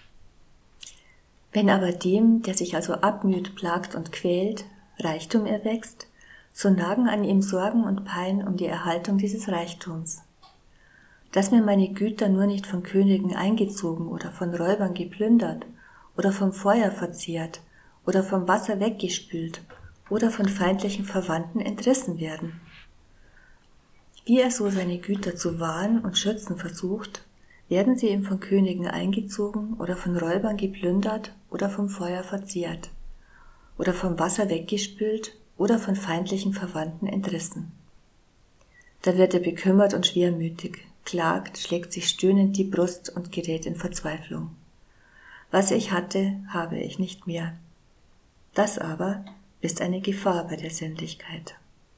Wenn aber dem, der sich also abmüht, plagt und quält, Reichtum erwächst, so nagen an ihm Sorgen und Pein um die Erhaltung dieses Reichtums. Dass mir meine Güter nur nicht von Königen eingezogen oder von Räubern geplündert oder vom Feuer verzehrt oder vom Wasser weggespült oder von feindlichen Verwandten entrissen werden. Wie er so seine Güter zu wahren und schützen versucht, werden sie ihm von Königen eingezogen oder von Räubern geplündert oder vom Feuer verzehrt oder vom Wasser weggespült oder von feindlichen Verwandten entrissen. Da wird er bekümmert und schwermütig, klagt, schlägt sich stöhnend die Brust und gerät in Verzweiflung. Was ich hatte, habe ich nicht mehr. Das aber ist eine Gefahr bei der Sinnlichkeit.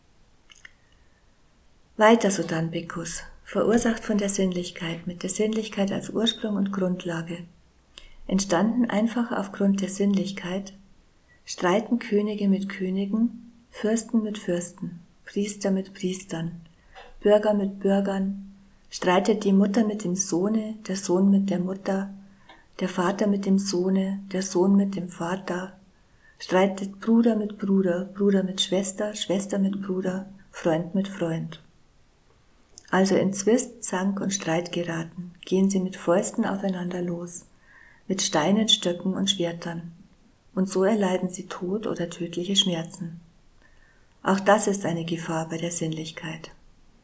Weiter sodann, Bhikkhus, verursacht von der Sinnlichkeit, mit der Sinnlichkeit als Ursprung und Grundlage, entstanden einfach aufgrund der Sinnlichkeit, streiten Könige mit Königen, Fürsten mit Fürsten, Priester mit Priestern, Bürger mit Bürgern, streitet die Mutter mit dem Sohne, der Sohn mit der Mutter, der Vater mit dem Sohne, der Sohn mit dem Vater, streitet Bruder mit Bruder, Bruder mit Schwester, Schwester mit Bruder, Freund mit Freund. Also in Zwist, Zank und Streit geraten, gehen sie mit Fäusten aufeinander los, mit Steinen, Stöcken und Schwertern, und so erleiden sie Tod oder tödliche Schmerzen. Auch das ist eine Gefahr bei der Sinnlichkeit.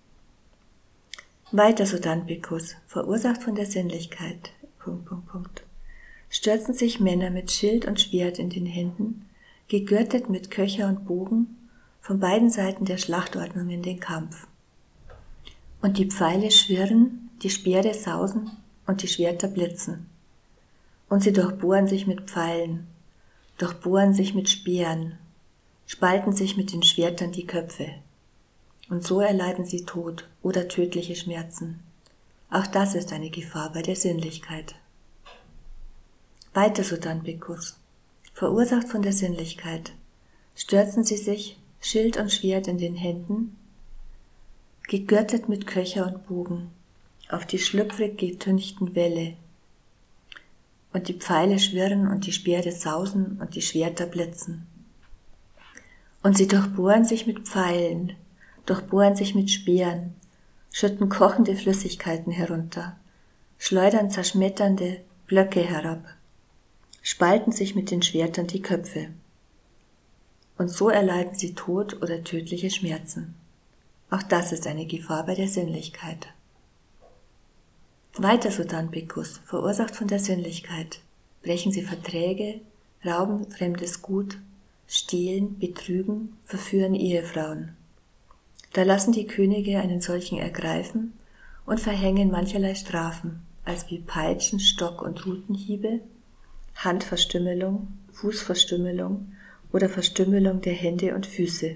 Weiter sodann, Bhikkhus, verursacht von der Sinnlichkeit, ... stürzen sich Männer mit Schild und Schwert in den Händen, gegürtet mit Köcher und Bogen, von beiden Seiten der Schlachtordnung in den Kampf. Und die Pfeile schwirren, die Speere sausen und die Schwerter blitzen. Und sie durchbohren sich mit Pfeilen, durchbohren sich mit Speeren, spalten sich mit den Schwertern die Köpfe. Und so erleiden sie Tod oder tödliche Schmerzen. Auch das ist eine Gefahr bei der Sinnlichkeit. Weiter sodann, Bhikkhus, verursacht von der Sinnlichkeit, stürzen sie sich, Schild und Schwert in den Händen, gegürtet mit Köcher und Bogen, auf die schlüpfrig getünchten Wälle, und die Pfeile schwirren und die Speere sausen und die Schwerter blitzen. Und sie durchbohren sich mit Pfeilen, durchbohren sich mit Speeren, schütten kochende Flüssigkeiten herunter, schleudern zerschmetternde Blöcke herab, spalten sich mit den Schwertern die Köpfe. Und so erleiden sie Tod oder tödliche Schmerzen. Auch das ist eine Gefahr bei der Sinnlichkeit. Weiter sodann, Bhikkhus, verursacht von der Sinnlichkeit, brechen sie Verträge, rauben fremdes Gut, stehlen, betrügen, verführen Ehefrauen. Da lassen die Könige einen solchen ergreifen und verhängen mancherlei Strafen, als wie Peitschen, Stock- und Rutenhiebe, Handverstümmelung, Fußverstümmelung oder Verstümmelung der Hände und Füße.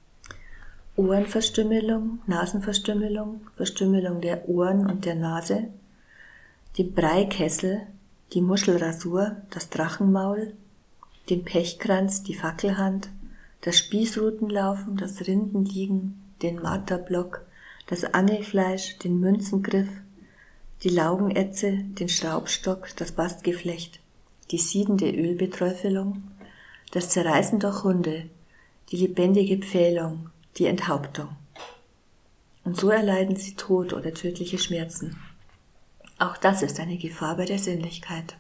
Ohrenverstümmelung, Nasenverstümmelung, Verstümmelung der Ohren und der Nase, den Breikessel, die Muschelrasur, das Drachenmaul, den Pechkranz, die Fackelhand, das Spießrutenlaufen, das Rindenliegen, den Marterblock, das Angelfleisch, den Münzengriff, die Laugenätze, den Schraubstock, das Bastgeflecht, die siedende Ölbeträufelung, das Zerreißen durch Hunde, die lebendige Pfählung, die Enthauptung. Und so erleiden sie Tod oder tödliche Schmerzen. Auch das ist eine Gefahr bei der Sinnlichkeit.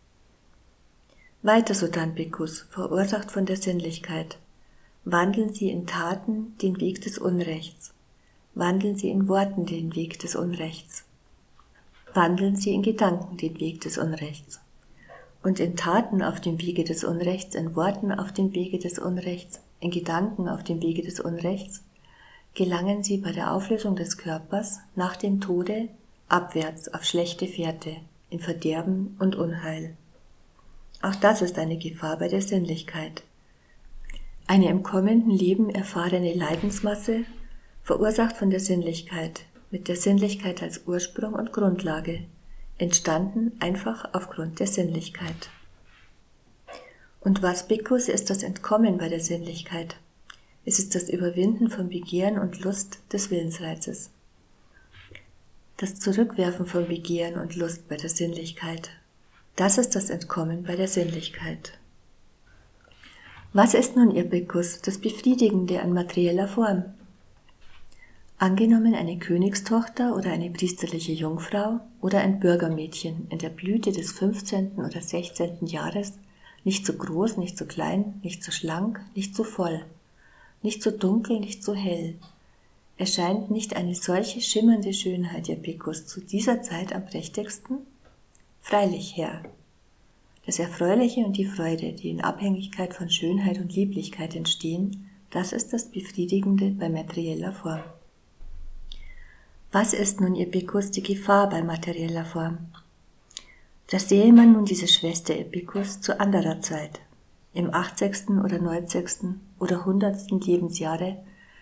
Weiter sodann, Bhikkhus, verursacht von der Sinnlichkeit. Wandeln sie in Taten den Weg des Unrechts. Wandeln sie in Worten den Weg des Unrechts. Wandeln sie in Gedanken den Weg des Unrechts. Und in Taten auf dem Wege des Unrechts, in Worten auf dem Wege des Unrechts, in Gedanken auf dem Wege des Unrechts, gelangen sie bei der Auflösung des Körpers nach dem Tode abwärts auf schlechte Fährte, in Verderben und Unheil. Auch das ist eine Gefahr bei der Sinnlichkeit. Eine im kommenden Leben erfahrene Leidensmasse, verursacht von der Sinnlichkeit, mit der Sinnlichkeit als Ursprung und Grundlage, entstanden einfach aufgrund der Sinnlichkeit. Und was, Bhikkhus, ist das Entkommen bei der Sinnlichkeit? Es ist das Überwinden von Begehren und Lust des Willensreizes. Das Zurückwerfen von Begehren und Lust bei der Sinnlichkeit. Das ist das Entkommen bei der Sinnlichkeit. Was ist nun, ihr Bhikkhus, das Befriedigende an materieller Form? Angenommen eine Königstochter oder eine priesterliche Jungfrau oder ein Bürgermädchen in der Blüte des 15. oder 16. Jahres, nicht zu groß, nicht zu klein, nicht zu schlank, nicht zu voll, nicht zu dunkel, nicht zu hell, erscheint nicht eine solche schimmernde Schönheit, ihr Bhikkhus, zu dieser Zeit am prächtigsten? Freilich, Herr. Das Erfreuliche und die Freude, die in Abhängigkeit von Schönheit und Lieblichkeit entstehen, das ist das Befriedigende bei materieller Form. Was ist nun, ihr Bhikkhus, die Gefahr bei materieller Form? Da sehe man nun diese Schwester, ihr Bhikkhus, zu anderer Zeit, im 80. oder 90. oder 100. Lebensjahre,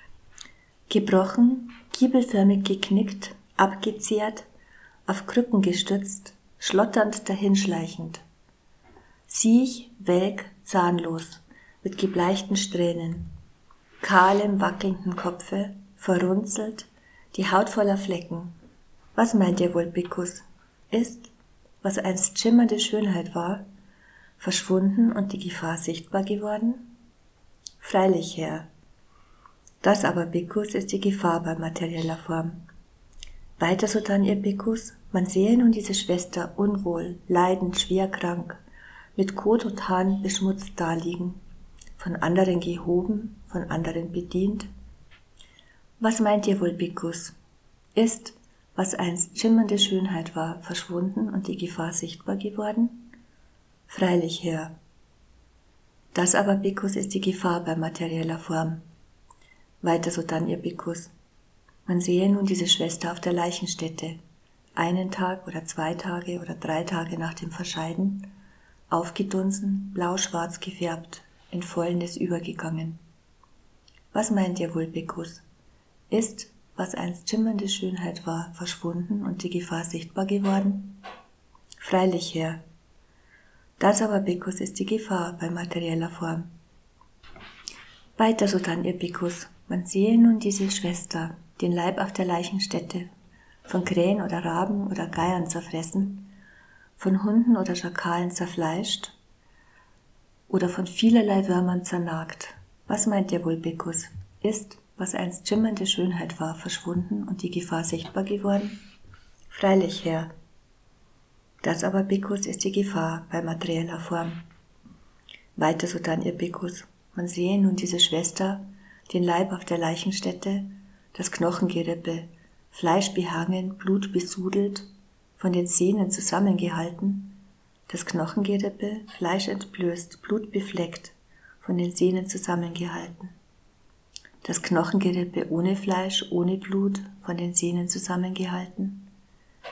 gebrochen, giebelförmig geknickt, abgezehrt, auf Krücken gestützt, schlotternd dahinschleichend. Siech, welk, zahnlos, mit gebleichten Strähnen, kahlem, wackelnden Kopfe, verrunzelt, die Haut voller Flecken. Was meint ihr wohl, Bhikkhus? Ist, was einst schimmernde Schönheit war, verschwunden und die Gefahr sichtbar geworden? Freilich, Herr. Das aber, Bhikkhus, ist die Gefahr bei materieller Form. Weiter sodann, ihr Bhikkhus, man sehe nun diese Schwester unwohl, leidend, schwer krank, mit Kot und Haaren beschmutzt daliegen, von anderen gehoben, von anderen bedient. Was meint ihr wohl, Bhikkhus? Ist, was einst schimmernde Schönheit war, verschwunden und die Gefahr sichtbar geworden? Freilich, Herr. Das aber, Bhikkhus, ist die Gefahr bei materieller Form. Weiter sodann, ihr Bhikkhus. Man sehe nun diese Schwester auf der Leichenstätte, einen Tag oder 2 Tage oder 3 Tage nach dem Verscheiden, aufgedunsen, blau-schwarz gefärbt, in Fäulnis übergegangen. Was meint ihr wohl, Bhikkhus? Ist, was einst schimmernde Schönheit war, verschwunden und die Gefahr sichtbar geworden? Freilich, Herr. Das aber, Bhikkhus, ist die Gefahr bei materieller Form. Weiter sodann, ihr Bhikkhus, man sehe nun diese Schwester, den Leib auf der Leichenstätte, von Krähen oder Raben oder Geiern zerfressen, von Hunden oder Schakalen zerfleischt oder von vielerlei Würmern zernagt. Was meint ihr wohl, Bhikkhus? Ist, was einst schimmernde Schönheit war, verschwunden und die Gefahr sichtbar geworden? Freilich, Herr. Das aber, Bhikkhus, ist die Gefahr bei materieller Form. Weiter sodann, ihr Bhikkhus, man sehe nun diese Schwester, den Leib auf der Leichenstätte, das Knochengerippe, Fleisch behangen, Blut besudelt, von den Sehnen zusammengehalten, das Knochengerippe, Fleisch entblößt, Blut befleckt, von den Sehnen zusammengehalten. Das Knochengerippe ohne Fleisch, ohne Blut, von den Sehnen zusammengehalten.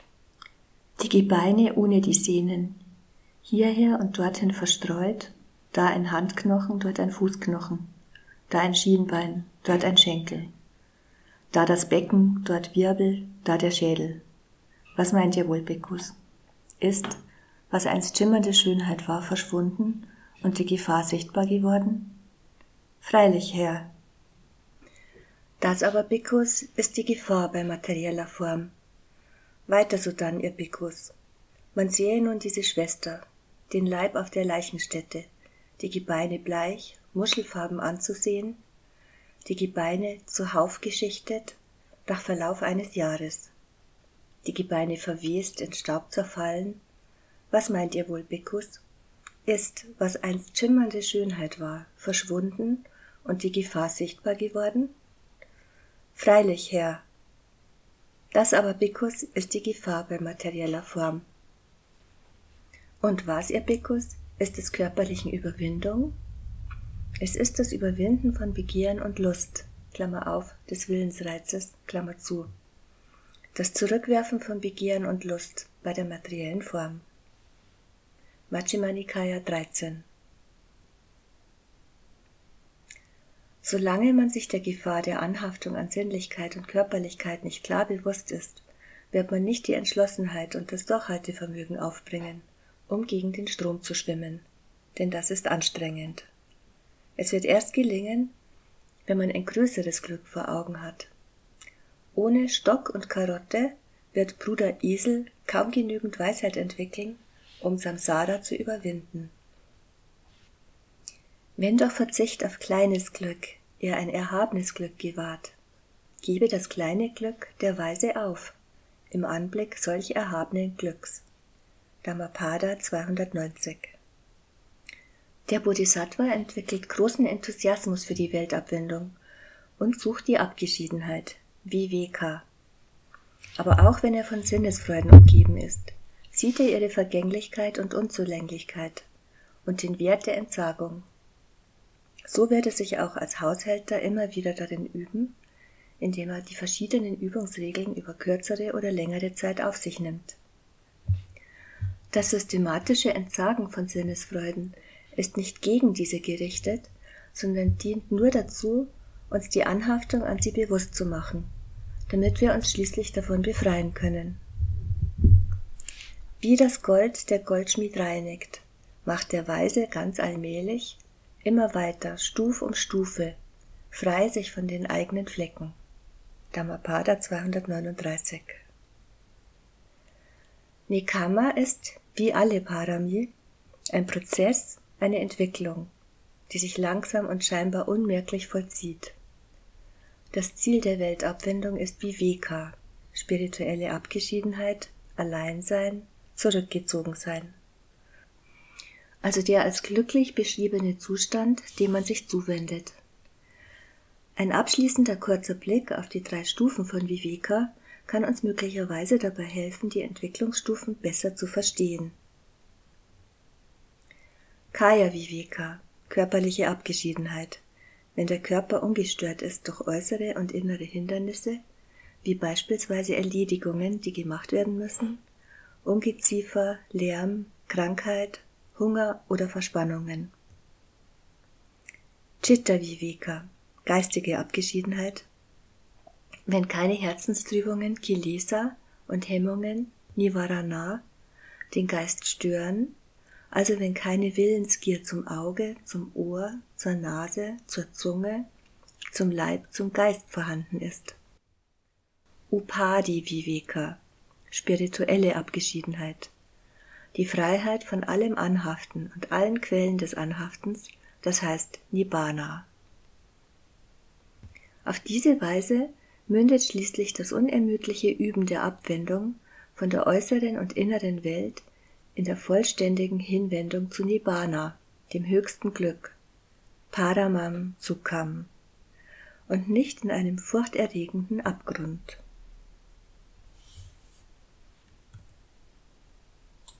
Die Gebeine ohne die Sehnen, hierher und dorthin verstreut, Da ein Handknochen, dort ein Fußknochen, da ein Schienbein, dort ein Schenkel, da das Becken, dort Wirbel, da der Schädel. Was meint ihr wohl, Bickus? Ist, was einst schimmernde Schönheit war, verschwunden und die Gefahr sichtbar geworden? Freilich, Herr. Das aber, Bickus, ist die Gefahr bei materieller Form. Weiter sodann, ihr Bickus. Man sehe nun diese Schwester, den Leib auf der Leichenstätte, die Gebeine bleich, muschelfarben anzusehen, die Gebeine zuhauf geschichtet, nach Verlauf eines Jahres, die Gebeine verwest, in Staub zerfallen. Was meint ihr wohl, Bickus? Ist, was einst schimmernde Schönheit war, verschwunden und die Gefahr sichtbar geworden? Freilich, Herr. Das aber, Bickus, ist die Gefahr bei materieller Form. Und was, ihr Bickus, ist es körperlichen Überwindung? Es ist das Überwinden von Begehren und Lust, Klammer auf, des Willensreizes, Klammer zu. Das Zurückwerfen von Begehren und Lust bei der materiellen Form. Majjhima Nikaya 13. Solange man sich der Gefahr der Anhaftung an Sinnlichkeit und Körperlichkeit nicht klar bewusst ist, wird man nicht die Entschlossenheit und das Durchhaltevermögen aufbringen, um gegen den Strom zu schwimmen, denn das ist anstrengend. Es wird erst gelingen, wenn man ein größeres Glück vor Augen hat. Ohne Stock und Karotte wird Bruder Esel kaum genügend Weisheit entwickeln, um Samsara zu überwinden. Wenn doch Verzicht auf kleines Glück eher ein erhabenes Glück gewahrt, gebe das kleine Glück der Weise auf, im Anblick solch erhabenen Glücks. Dhammapada 290. Der Bodhisattva entwickelt großen Enthusiasmus für die Weltabwendung und sucht die Abgeschiedenheit, Viveka. Aber auch wenn er von Sinnesfreuden umgeben ist, sieht er ihre Vergänglichkeit und Unzulänglichkeit und den Wert der Entsagung. So wird er sich auch als Haushälter immer wieder darin üben, indem er die verschiedenen Übungsregeln über kürzere oder längere Zeit auf sich nimmt. Das systematische Entsagen von Sinnesfreuden ist nicht gegen diese gerichtet, sondern dient nur dazu, uns die Anhaftung an sie bewusst zu machen, damit wir uns schließlich davon befreien können. Wie das Gold der Goldschmied reinigt, macht der Weise ganz allmählich, immer weiter, Stuf um Stufe, frei sich von den eigenen Flecken. Dhammapada 239. Nekama ist, wie alle Parami, ein Prozess, eine Entwicklung, die sich langsam und scheinbar unmerklich vollzieht. Das Ziel der Weltabwendung ist Viveka, spirituelle Abgeschiedenheit, Alleinsein, Zurückgezogensein. Also der als glücklich beschriebene Zustand, dem man sich zuwendet. Ein abschließender kurzer Blick auf die 3 Stufen von Viveka kann uns möglicherweise dabei helfen, die Entwicklungsstufen besser zu verstehen. Kaya Viveka, körperliche Abgeschiedenheit, wenn der Körper ungestört ist durch äußere und innere Hindernisse, wie beispielsweise Erledigungen, die gemacht werden müssen, Ungeziefer, Lärm, Krankheit, Hunger oder Verspannungen. Chitta Viveka, geistige Abgeschiedenheit, wenn keine Herzenstrübungen, Kilesa und Hemmungen, Nivarana, den Geist stören, also wenn keine Willensgier zum Auge, zum Ohr, zur Nase, zur Zunge, zum Leib, zum Geist vorhanden ist. Upadi Viveka, spirituelle Abgeschiedenheit, die Freiheit von allem Anhaften und allen Quellen des Anhaftens, das heißt Nibbana. Auf diese Weise mündet schließlich das unermüdliche Üben der Abwendung von der äußeren und inneren Welt in der vollständigen Hinwendung zu Nibbana, dem höchsten Glück, Paramam Sukham, und nicht in einem furchterregenden Abgrund.